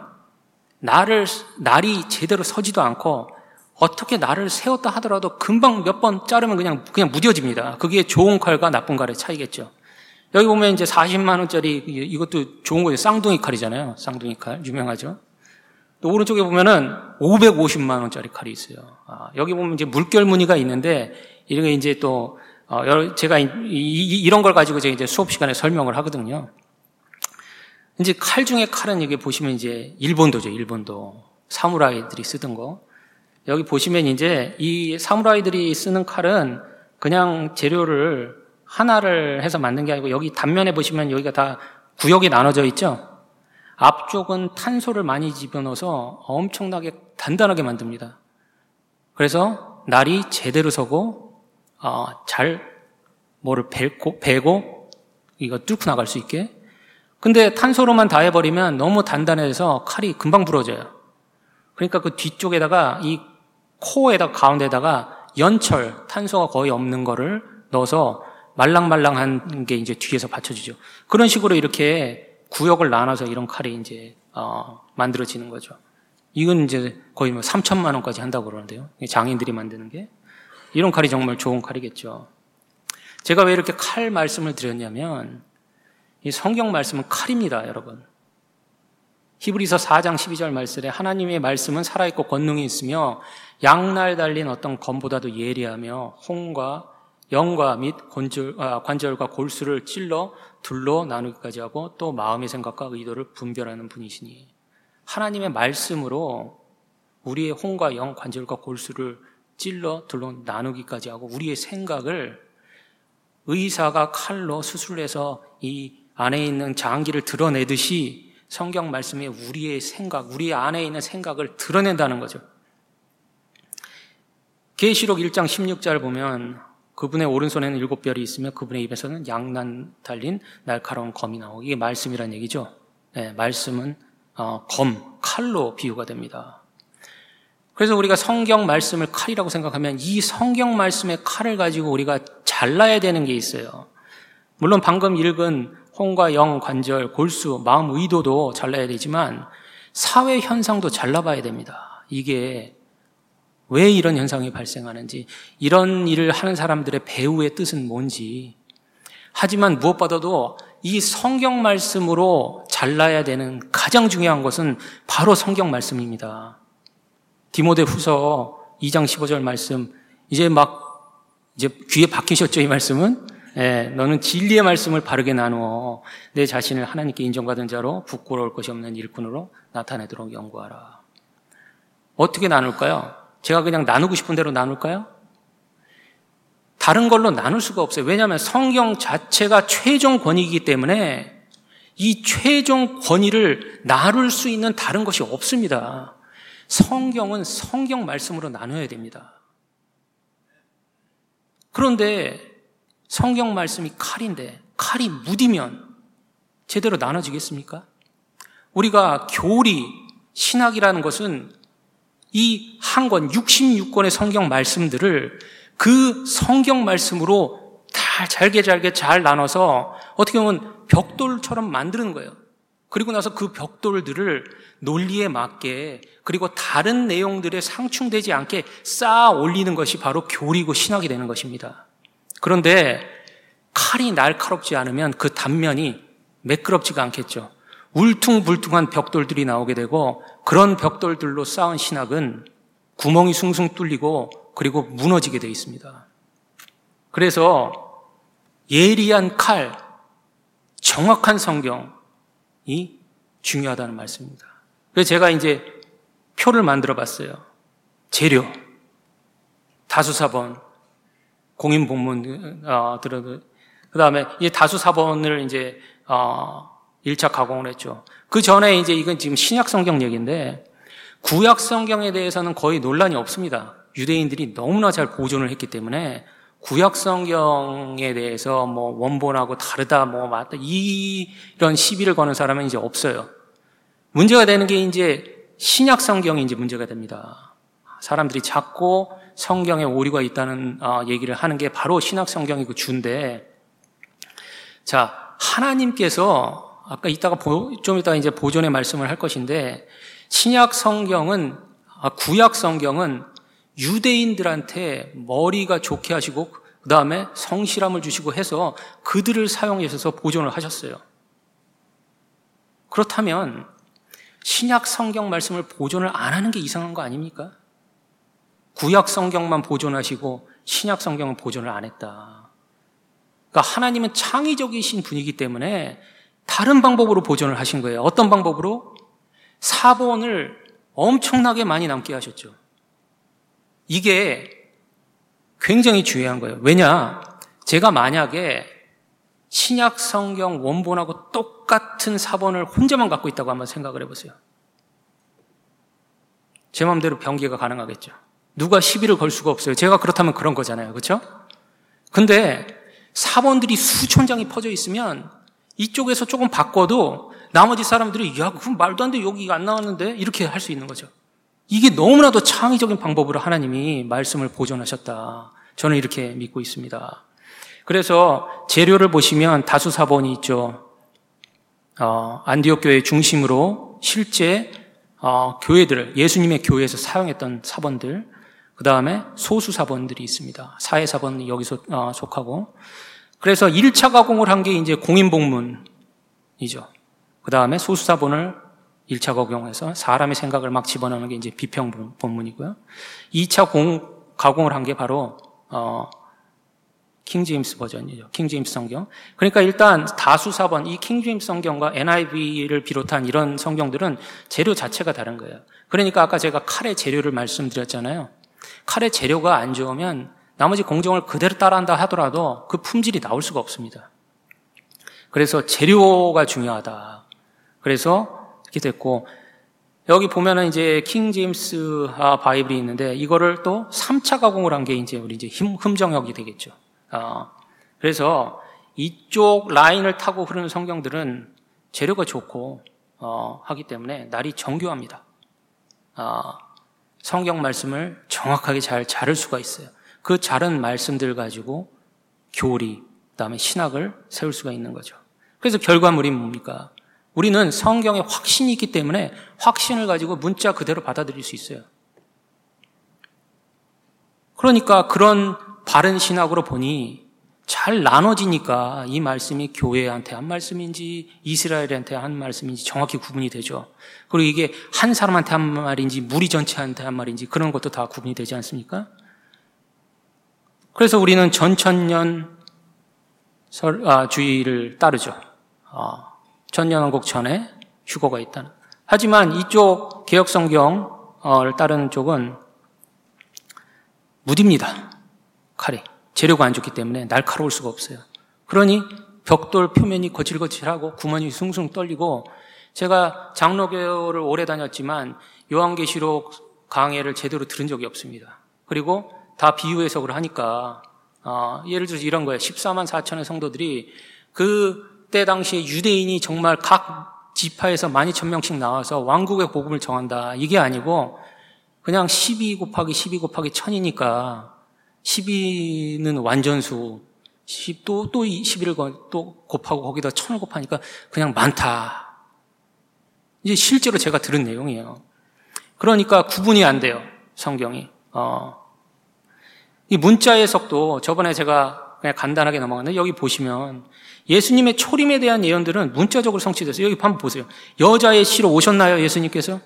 날이 제대로 서지도 않고 어떻게 날을 세웠다 하더라도 금방 몇 번 자르면 그냥 무뎌집니다. 그게 좋은 칼과 나쁜 칼의 차이겠죠. 여기 보면 이제 40만 원짜리 이것도 좋은 거예요. 쌍둥이 칼이잖아요. 쌍둥이 칼 유명하죠. 또 오른쪽에 보면은 550만 원짜리 칼이 있어요. 여기 보면 이제 물결 무늬가 있는데 이런 게 이제 또 제가 이런 걸 가지고 제가 이제 수업 시간에 설명을 하거든요. 이제 칼 중에 칼은 여기 보시면 이제 일본도죠. 일본도 사무라이들이 쓰던 거. 여기 보시면 이제 이 사무라이들이 쓰는 칼은 그냥 재료를 하나를 해서 만든 게 아니고 여기 단면에 보시면 여기가 다 구역이 나눠져 있죠. 앞쪽은 탄소를 많이 집어넣어서 엄청나게 단단하게 만듭니다. 그래서 날이 제대로 서고 잘 뭐를 베고 이거 뚫고 나갈 수 있게. 근데 탄소로만 다 해버리면 너무 단단해서 칼이 금방 부러져요. 그러니까 그 뒤쪽에다가 이 코에다가 가운데다가 연철, 탄소가 거의 없는 거를 넣어서 말랑말랑한 게 이제 뒤에서 받쳐주죠. 그런 식으로 이렇게 구역을 나눠서 이런 칼이 이제 만들어지는 거죠. 이건 이제 거의 뭐 3천만 원까지 한다고 그러는데요. 장인들이 만드는 게. 이런 칼이 정말 좋은 칼이겠죠. 제가 왜 이렇게 칼 말씀을 드렸냐면 이 성경 말씀은 칼입니다, 여러분. 히브리서 4장 12절 말씀에 하나님의 말씀은 살아있고 권능이 있으며 양날 달린 어떤 검보다도 예리하며 홍과 영과 및 관절과 골수를 찔러 둘로 나누기까지 하고 또 마음의 생각과 의도를 분별하는 분이시니 하나님의 말씀으로 우리의 홍과 영, 관절과 골수를 찔러 둘로 나누기까지 하고 우리의 생각을 의사가 칼로 수술해서 이 안에 있는 장기를 드러내듯이 성경 말씀에 우리의 생각, 우리 안에 있는 생각을 드러낸다는 거죠. 계시록 1장 16절 보면 그분의 오른손에는 7별이 있으며 그분의 입에서는 양난 달린 날카로운 검이 나오고, 이게 말씀이란 얘기죠. 네, 말씀은 칼로 비유가 됩니다. 그래서 우리가 성경 말씀을 칼이라고 생각하면 이 성경 말씀의 칼을 가지고 우리가 잘라야 되는 게 있어요. 물론 방금 읽은 혼과 영, 관절, 골수, 마음, 의도도 잘라야 되지만 사회 현상도 잘라봐야 됩니다. 이게 왜 이런 현상이 발생하는지, 이런 일을 하는 사람들의 배후의 뜻은 뭔지. 하지만 무엇보다도 이 성경 말씀으로 잘라야 되는 가장 중요한 것은 바로 성경 말씀입니다. 디모데후서 2장 15절 말씀, 이제 귀에 박히셨죠, 이 말씀은? 너는 진리의 말씀을 바르게 나누어 내 자신을 하나님께 인정받은 자로 부끄러울 것이 없는 일꾼으로 나타내도록 연구하라. 어떻게 나눌까요? 제가 그냥 나누고 싶은 대로 나눌까요? 다른 걸로 나눌 수가 없어요. 왜냐하면 성경 자체가 최종 권위이기 때문에 이 최종 권위를 나눌 수 있는 다른 것이 없습니다. 성경은 성경 말씀으로 나눠야 됩니다. 그런데 성경 말씀이 칼인데 칼이 무디면 제대로 나눠지겠습니까? 우리가 교리, 신학이라는 것은 이 한 권, 66권의 성경 말씀들을 그 성경 말씀으로 다 잘게 잘 나눠서 어떻게 보면 벽돌처럼 만드는 거예요. 그리고 나서 그 벽돌들을 논리에 맞게, 그리고 다른 내용들에 상충되지 않게 쌓아 올리는 것이 바로 교리고 신학이 되는 것입니다. 그런데 칼이 날카롭지 않으면 그 단면이 매끄럽지가 않겠죠. 울퉁불퉁한 벽돌들이 나오게 되고, 그런 벽돌들로 쌓은 신학은 구멍이 숭숭 뚫리고 그리고 무너지게 되어 있습니다. 그래서 예리한 칼, 정확한 성경이 중요하다는 말씀입니다. 그래서 제가 이제 표를 만들어 봤어요. 재료, 다수사본, 공인본문 들어도, 그 다음에 이제 다수사본을 이제 1차 가공을 했죠. 그 전에 이제 이건 지금 신약 성경 얘기인데, 구약 성경에 대해서는 거의 논란이 없습니다. 유대인들이 너무나 잘 보존을 했기 때문에 구약 성경에 대해서 원본하고 다르다, 맞다, 이런 시비를 거는 사람은 이제 없어요. 문제가 되는 게 이제 신약 성경이 이제 문제가 됩니다. 사람들이 자꾸 성경에 오류가 있다는 얘기를 하는 게 바로 신약 성경이 그 주인데, 자, 하나님께서 아까 좀 이따가 이제 보존의 말씀을 할 것인데, 신약 성경은, 구약 성경은 유대인들한테 머리가 좋게 하시고 그 다음에 성실함을 주시고 해서 그들을 사용하셔서 보존을 하셨어요. 그렇다면 신약 성경 말씀을 보존을 안 하는 게 이상한 거 아닙니까? 구약 성경만 보존하시고 신약 성경은 보존을 안 했다. 그러니까 하나님은 창의적이신 분이기 때문에 다른 방법으로 보존을 하신 거예요. 어떤 방법으로? 사본을 엄청나게 많이 남게 하셨죠. 이게 굉장히 중요한 거예요. 왜냐? 제가 만약에 신약 성경 원본하고 똑같은 사본을 혼자만 갖고 있다고 한번 생각을 해보세요. 제 마음대로 변개가 가능하겠죠. 누가 시비를 걸 수가 없어요. 제가 그렇다면 그런 거잖아요. 그렇죠? 근데 사본들이 수천 장이 퍼져 있으면 이쪽에서 조금 바꿔도 나머지 사람들이 야, 그럼 말도 안 돼. 여기 안 나왔는데? 이렇게 할 수 있는 거죠. 이게 너무나도 창의적인 방법으로 하나님이 말씀을 보존하셨다. 저는 이렇게 믿고 있습니다. 그래서 재료를 보시면 다수사본이 있죠. 안디옥 교회 중심으로 실제 교회들, 예수님의 교회에서 사용했던 사본들, 그 다음에 소수사본들이 있습니다. 사회사본이 여기서 속하고, 그래서 1차 가공을 한 게 이제 공인본문이죠. 그 다음에 소수사본을 1차 가공해서 사람의 생각을 막 집어넣는 게 이제 비평본문이고요. 2차 가공을 한 게 바로 킹제임스 버전이죠. 킹제임스 성경. 그러니까 일단 다수사본, 이 킹제임스 성경과 NIV를 비롯한 이런 성경들은 재료 자체가 다른 거예요. 그러니까 아까 제가 칼의 재료를 말씀드렸잖아요. 칼의 재료가 안 좋으면 나머지 공정을 그대로 따라한다 하더라도 그 품질이 나올 수가 없습니다. 그래서 재료가 중요하다. 그래서 이렇게 됐고, 여기 보면은 이제 킹 제임스 바이블이 있는데 이거를 또 3차 가공을 한 게 이제 우리 이제 흠정역이 되겠죠. 그래서 이쪽 라인을 타고 흐르는 성경들은 재료가 좋고 하기 때문에 날이 정교합니다. 성경 말씀을 정확하게 잘 자를 수가 있어요. 그 자른 말씀들 가지고 교리, 그다음에 신학을 세울 수가 있는 거죠. 그래서 결과물이 뭡니까? 우리는 성경에 확신이 있기 때문에 확신을 가지고 문자 그대로 받아들일 수 있어요. 그러니까 그런 바른 신학으로 보니 잘 나눠지니까 이 말씀이 교회한테 한 말씀인지 이스라엘한테 한 말씀인지 정확히 구분이 되죠. 그리고 이게 한 사람한테 한 말인지 무리 전체한테 한 말인지 그런 것도 다 구분이 되지 않습니까? 그래서 우리는 전천년 주의를 따르죠. 천년왕국 전에 휴거가 있다는. 하지만 이쪽 개혁성경을 따르는 쪽은 무딥니다. 칼이. 재료가 안 좋기 때문에 날카로울 수가 없어요. 그러니 벽돌 표면이 거칠거칠하고 구멍이 숭숭 떨리고, 제가 장로교를 오래 다녔지만 요한계시록 강해를 제대로 들은 적이 없습니다. 그리고 다 비유 해석을 하니까 예를 들어서 이런 거예요. 14만 4천의 성도들이 그때 당시에 유대인이 정말 각 지파에서 12,000명씩 나와서 왕국의 복음을 정한다. 이게 아니고 그냥 12 곱하기 12 곱하기 1000이니까 12는 완전수, 또 11을 또 곱하고 거기다 1000을 곱하니까 그냥 많다. 이제 실제로 제가 들은 내용이에요. 그러니까 구분이 안 돼요, 성경이. 이 문자 해석도 저번에 제가 그냥 간단하게 넘어갔는데, 여기 보시면 예수님의 초림에 대한 예언들은 문자적으로 성취됐어요. 여기 한번 보세요. 여자의 씨로 오셨나요, 예수님께서?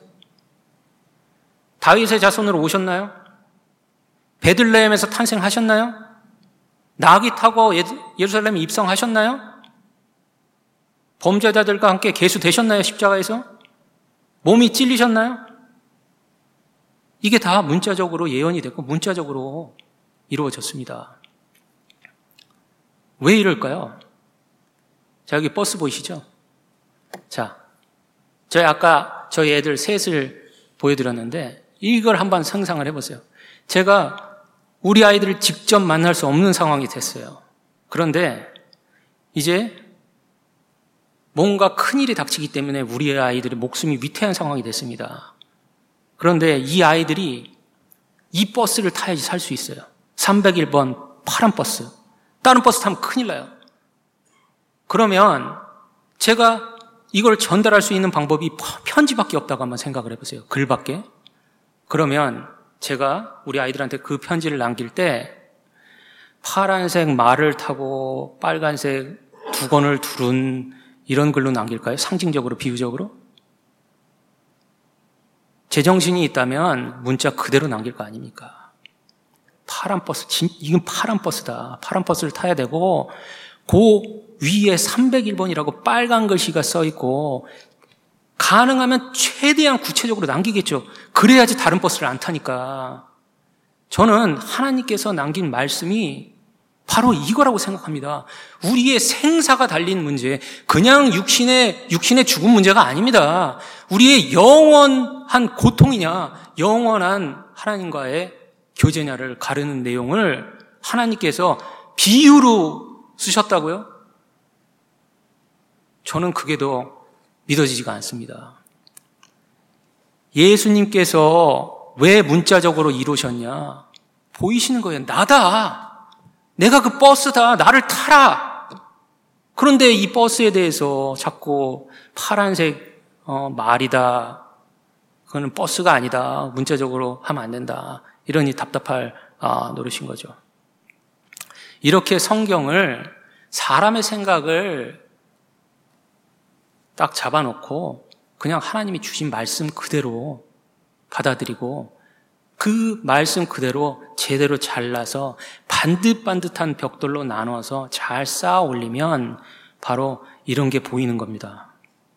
다윗의 자손으로 오셨나요? 베들레헴에서 탄생하셨나요? 나귀 타고 예루살렘에 입성하셨나요? 범죄자들과 함께 계수되셨나요, 십자가에서? 몸이 찔리셨나요? 이게 다 문자적으로 예언이 됐고 문자적으로 이루어졌습니다. 왜 이럴까요? 자, 여기 버스 보이시죠? 자, 저희 애들 셋을 보여드렸는데 이걸 한번 상상을 해보세요. 제가 우리 아이들을 직접 만날 수 없는 상황이 됐어요. 그런데 이제 뭔가 큰일이 닥치기 때문에 우리 아이들의 목숨이 위태한 상황이 됐습니다. 그런데 이 아이들이 이 버스를 타야지 살 수 있어요. 301번 파란 버스. 다른 버스 타면 큰일 나요. 그러면 제가 이걸 전달할 수 있는 방법이 편지밖에 없다고 한번 생각을 해보세요. 글밖에. 그러면 제가 우리 아이들한테 그 편지를 남길 때 파란색 말을 타고 빨간색 두건을 두른 이런 글로 남길까요? 상징적으로, 비유적으로? 제정신이 있다면 문자 그대로 남길 거 아닙니까? 파란 버스, 이건 파란 버스다. 파란 버스를 타야 되고 그 위에 301번이라고 빨간 글씨가 써 있고 가능하면 최대한 구체적으로 남기겠죠. 그래야지 다른 버스를 안 타니까. 저는 하나님께서 남긴 말씀이 바로 이거라고 생각합니다. 우리의 생사가 달린 문제, 그냥 육신의 죽음 문제가 아닙니다. 우리의 영원한 고통이냐, 영원한 하나님과의 교제냐를 가르는 내용을 하나님께서 비유로 쓰셨다고요? 저는 그게 더 믿어지지가 않습니다. 예수님께서 왜 문자적으로 이루셨냐? 보이시는 거예요. 나다. 내가 그 버스다. 나를 타라. 그런데 이 버스에 대해서 자꾸 파란색 말이다. 그거는 버스가 아니다. 문자적으로 하면 안 된다. 이러니 답답할 노릇인 거죠. 이렇게 성경을 사람의 생각을 딱 잡아놓고 그냥 하나님이 주신 말씀 그대로 받아들이고 그 말씀 그대로 제대로 잘라서 반듯반듯한 벽돌로 나눠서 잘 쌓아 올리면 바로 이런 게 보이는 겁니다.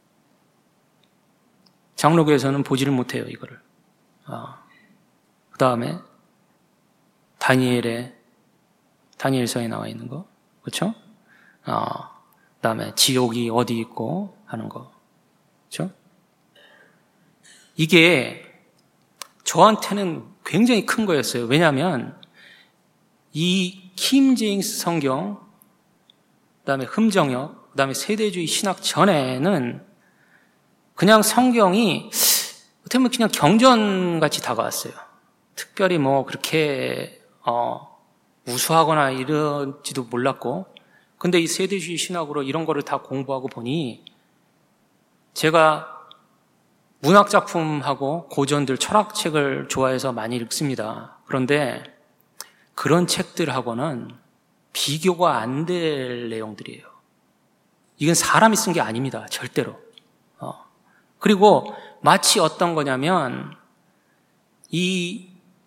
장로교에서는 보지를 못해요, 이거를. 그 다음에 다니엘서에 나와 있는 거, 그렇죠? 그 다음에 지옥이 어디 있고 하는 거. 그렇죠? 이게 저한테는 굉장히 큰 거였어요. 왜냐하면 이 킹 제임스 성경, 그다음에 흠정역, 그다음에 세대주의 신학 전에는 그냥 성경이 어떻게 보면 그냥 경전같이 다가왔어요. 특별히 뭐 그렇게 우수하거나 이런지도 몰랐고, 근데 이 세대주의 신학으로 이런 거를 다 공부하고 보니 제가 문학작품하고 고전들, 철학책을 좋아해서 많이 읽습니다. 그런데 그런 책들하고는 비교가 안 될 내용들이에요. 이건 사람이 쓴 게 아닙니다. 절대로. 그리고 마치 어떤 거냐면 이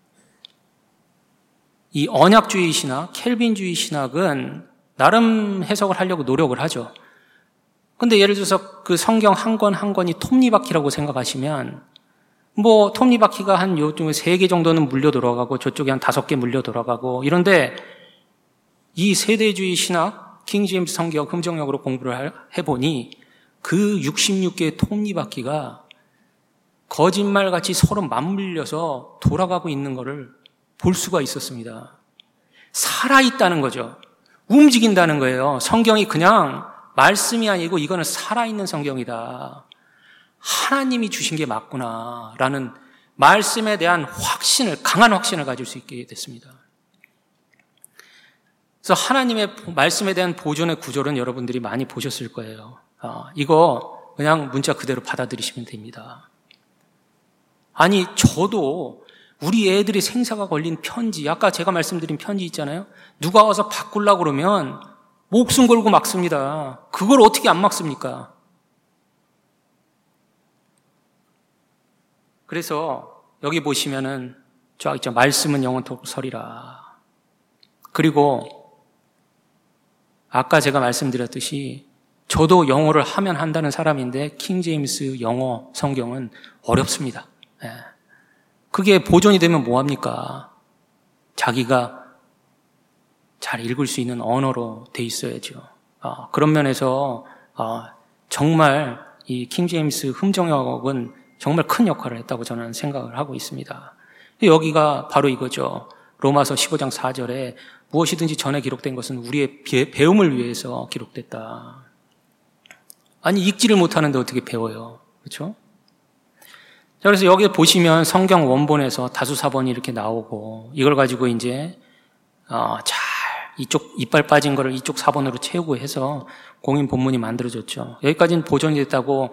언약주의 신학, 켈빈주의 신학은 나름 해석을 하려고 노력을 하죠. 근데 예를 들어서 그 성경 한 권 한 권이 톱니바퀴라고 생각하시면 뭐 톱니바퀴가 한 요즘에 3개 정도는 물려 돌아가고 저쪽에 한 5개 물려 돌아가고 이런데 이 세대주의 신학, 킹 제임스 성경 흠정역으로 공부를 해보니 그 66개의 톱니바퀴가 거짓말같이 서로 맞물려서 돌아가고 있는 것을 볼 수가 있었습니다. 살아있다는 거죠. 움직인다는 거예요. 성경이 그냥 말씀이 아니고 이거는 살아있는 성경이다. 하나님이 주신 게 맞구나라는 말씀에 대한 확신을, 강한 확신을 가질 수 있게 됐습니다. 그래서 하나님의 말씀에 대한 보존의 구조는 여러분들이 많이 보셨을 거예요. 이거 그냥 문자 그대로 받아들이시면 됩니다. 아니, 저도 우리 애들이 생사가 걸린 편지, 아까 제가 말씀드린 편지 있잖아요. 누가 와서 바꾸려고 그러면 목숨 걸고 막습니다. 그걸 어떻게 안 막습니까? 그래서 여기 보시면은 쫙 있죠. 말씀은 영원토록 서리라. 그리고 아까 제가 말씀드렸듯이 저도 영어를 하면 한다는 사람인데 킹 제임스 영어 성경은 어렵습니다. 그게 보존이 되면 뭐합니까? 자기가 잘 읽을 수 있는 언어로 돼 있어야죠. 그런 면에서 정말 이 킹 제임스 흠정역은 정말 큰 역할을 했다고 저는 생각을 하고 있습니다. 여기가 바로 이거죠. 로마서 15장 4절에 무엇이든지 전에 기록된 것은 우리의 배움을 위해서 기록됐다. 아니, 읽지를 못하는데 어떻게 배워요? 그렇죠? 자, 그래서 여기 보시면 성경 원본에서 다수사본이 이렇게 나오고 이걸 가지고 이제 잘 이쪽 이빨 빠진 거를 이쪽 사본으로 채우고 해서 공인 본문이 만들어졌죠. 여기까지는 보존이 됐다고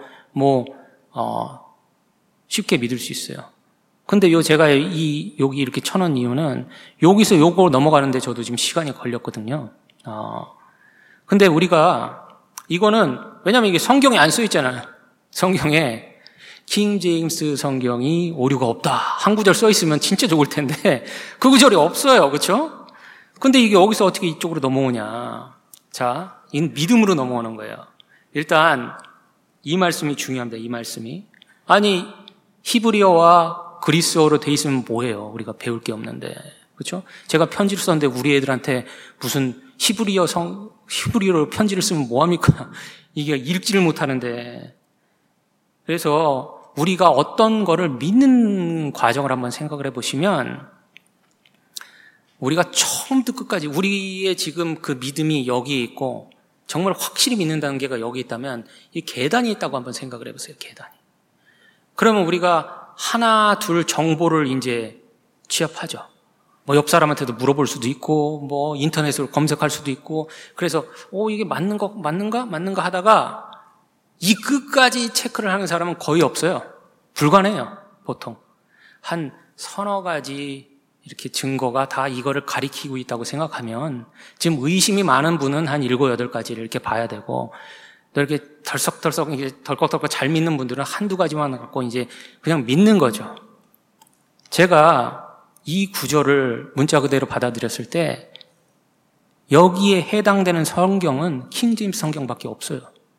쉽게 믿을 수 있어요. 근데 제가 여기 이렇게 쳐놓은 이유는 여기서 요거 넘어가는데 저도 지금 시간이 걸렸거든요. 근데 우리가 이거는 왜냐면 이게 성경에 안 써 있잖아요. 성경에 킹 제임스 성경이 오류가 없다. 한 구절 써 있으면 진짜 좋을 텐데 그 구절이 없어요. 그렇죠? 근데 이게 여기서 어떻게 이쪽으로 넘어오냐. 자, 이건 믿음으로 넘어오는 거예요. 일단 이 말씀이 중요합니다. 이 말씀이. 아니, 히브리어와 그리스어로 돼 있으면 뭐예요? 우리가 배울 게 없는데. 그렇죠? 제가 편지를 썼는데 우리 애들한테 무슨 히브리어로 편지를 쓰면 뭐합니까? 이게 읽지를 못하는데. 그래서 우리가 어떤 거를 믿는 과정을 한번 생각을 해보시면 우리가 처음부터 끝까지 우리의 지금 그 믿음이 여기에 있고 정말 확실히 믿는다는 게가 여기 있다면 이 계단이 있다고 한번 생각을 해보세요. 계단이. 그러면 우리가 하나 둘 정보를 이제 취합하죠. 뭐 옆 사람한테도 물어볼 수도 있고 뭐 인터넷으로 검색할 수도 있고 그래서 이게 맞는가 하다가 이 끝까지 체크를 하는 사람은 거의 없어요. 불가능해요. 보통 한 서너 가지 이렇게 증거가 다 이거를 가리키고 있다고 생각하면 지금 의심이 많은 분은 한 7, 8가지를 이렇게 봐야 되고 또 이렇게 덜썩덜썩 이게 덜컥덜컥 잘 믿는 분들은 한두 가지만 갖고 이제 그냥 믿는 거죠. 제가 이 구절을 문자 그대로 받아들였을 때 여기에 해당되는 성경은 킹 제임스 성경밖에 없어요.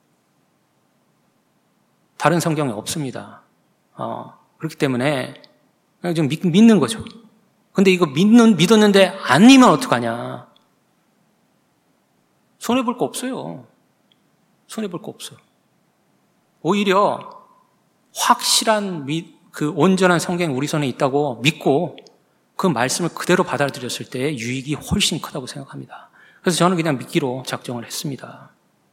다른 성경이 없습니다. 그렇기 때문에 그냥 좀 믿는 거죠. 근데 이거 믿었는데 아니면 어떡하냐. 손해볼 거 없어요. 손해볼 거 없어요. 오히려 확실한 그 온전한 성경이 우리 손에 있다고 믿고 그 말씀을 그대로 받아들였을 때의 유익이 훨씬 크다고 생각합니다. 그래서 저는 그냥 믿기로 작정을 했습니다.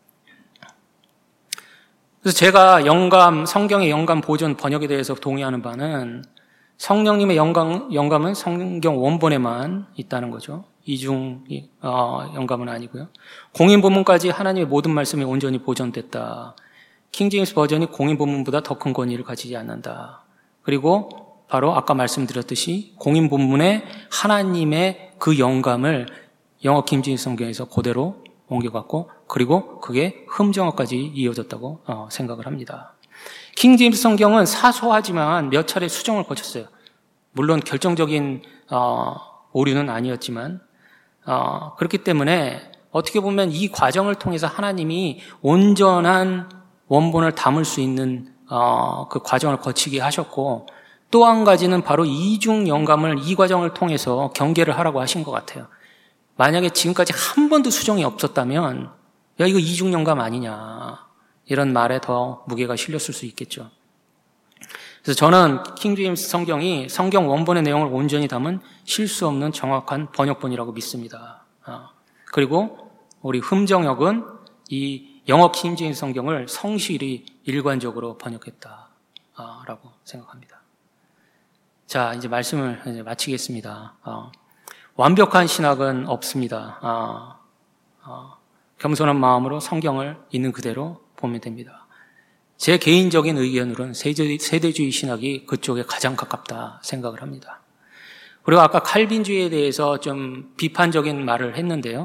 그래서 제가 성경의 영감 보존 번역에 대해서 동의하는 바는 성령님의 영감은 성경 원본에만 있다는 거죠. 이중 영감은 아니고요. 공인 본문까지 하나님의 모든 말씀이 온전히 보존됐다. 킹제임스 버전이 공인 본문보다 더 큰 권위를 가지지 않는다. 그리고 바로 아까 말씀드렸듯이 공인 본문에 하나님의 그 영감을 영어 킹제임스 성경에서 그대로 옮겨갔고 그리고 그게 흠정어까지 이어졌다고 생각을 합니다. 킹제임스 성경은 사소하지만 몇 차례 수정을 거쳤어요. 물론 결정적인 오류는 아니었지만 그렇기 때문에 어떻게 보면 이 과정을 통해서 하나님이 온전한 원본을 담을 수 있는 그 과정을 거치게 하셨고 또 한 가지는 바로 이중 영감을 이 과정을 통해서 경계를 하라고 하신 것 같아요. 만약에 지금까지 한 번도 수정이 없었다면 야 이거 이중 영감 아니냐 이런 말에 더 무게가 실렸을 수 있겠죠. 그래서 저는 킹제임스 성경이 성경 원본의 내용을 온전히 담은 실수 없는 정확한 번역본이라고 믿습니다. 그리고 우리 흠정역은 이 영어 킹제임스 성경을 성실히 일관적으로 번역했다라고 생각합니다. 자, 이제 말씀을 이제 마치겠습니다. 완벽한 신학은 없습니다. 겸손한 마음으로 성경을 있는 그대로 보면 됩니다. 제 개인적인 의견으로는 세대주의 신학이 그쪽에 가장 가깝다 생각을 합니다. 그리고 아까 칼빈주의에 대해서 좀 비판적인 말을 했는데요.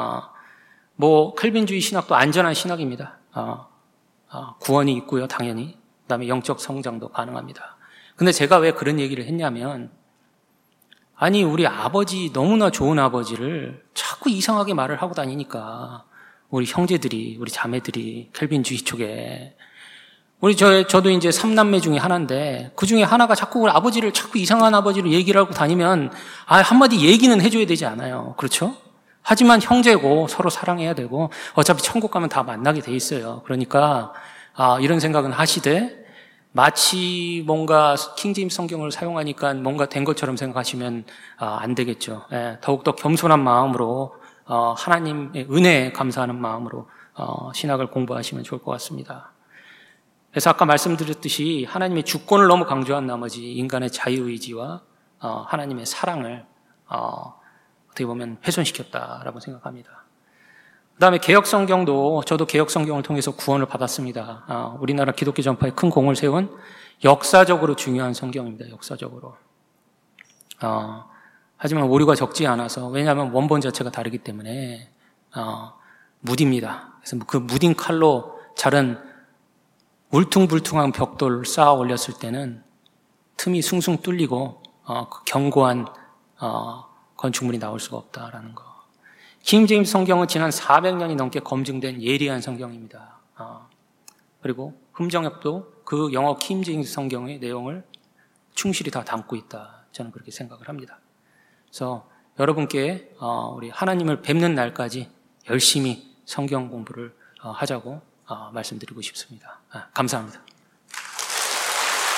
칼빈주의 신학도 안전한 신학입니다. 구원이 있고요, 당연히. 그다음에 영적 성장도 가능합니다. 근데 제가 왜 그런 얘기를 했냐면, 아니, 우리 아버지, 너무나 좋은 아버지를 자꾸 이상하게 말을 하고 다니니까, 우리 형제들이, 우리 자매들이, 켈빈주의 쪽에, 저도 이제 3남매 중에 하나인데, 그 중에 하나가 자꾸 우리 아버지를 자꾸 이상한 아버지로 얘기를 하고 다니면, 한마디 얘기는 해줘야 되지 않아요. 그렇죠? 하지만 형제고 서로 사랑해야 되고, 어차피 천국 가면 다 만나게 돼 있어요. 그러니까, 이런 생각은 하시되, 마치 뭔가 킹제임스 성경을 사용하니까 뭔가 된 것처럼 생각하시면 안 되겠죠. 더욱더 겸손한 마음으로 하나님의 은혜에 감사하는 마음으로 신학을 공부하시면 좋을 것 같습니다. 그래서 아까 말씀드렸듯이 하나님의 주권을 너무 강조한 나머지 인간의 자유의지와 하나님의 사랑을 어떻게 보면 훼손시켰다라고 생각합니다. 그 다음에 개혁성경도 저도 개혁성경을 통해서 구원을 받았습니다. 우리나라 기독교 전파에 큰 공을 세운 역사적으로 중요한 성경입니다. 역사적으로. 하지만 오류가 적지 않아서 왜냐하면 원본 자체가 다르기 때문에 무디입니다. 그래서 그 무딘 칼로 자른 울퉁불퉁한 벽돌을 쌓아 올렸을 때는 틈이 숭숭 뚫리고 그 견고한 건축물이 나올 수가 없다라는 거. 킹제임스 성경은 지난 400년이 넘게 검증된 예리한 성경입니다. 그리고 흠정역도 그 영어 킹제임스 성경의 내용을 충실히 다 담고 있다. 저는 그렇게 생각을 합니다. 그래서 여러분께 우리 하나님을 뵙는 날까지 열심히 성경 공부를 하자고 말씀드리고 싶습니다. 감사합니다.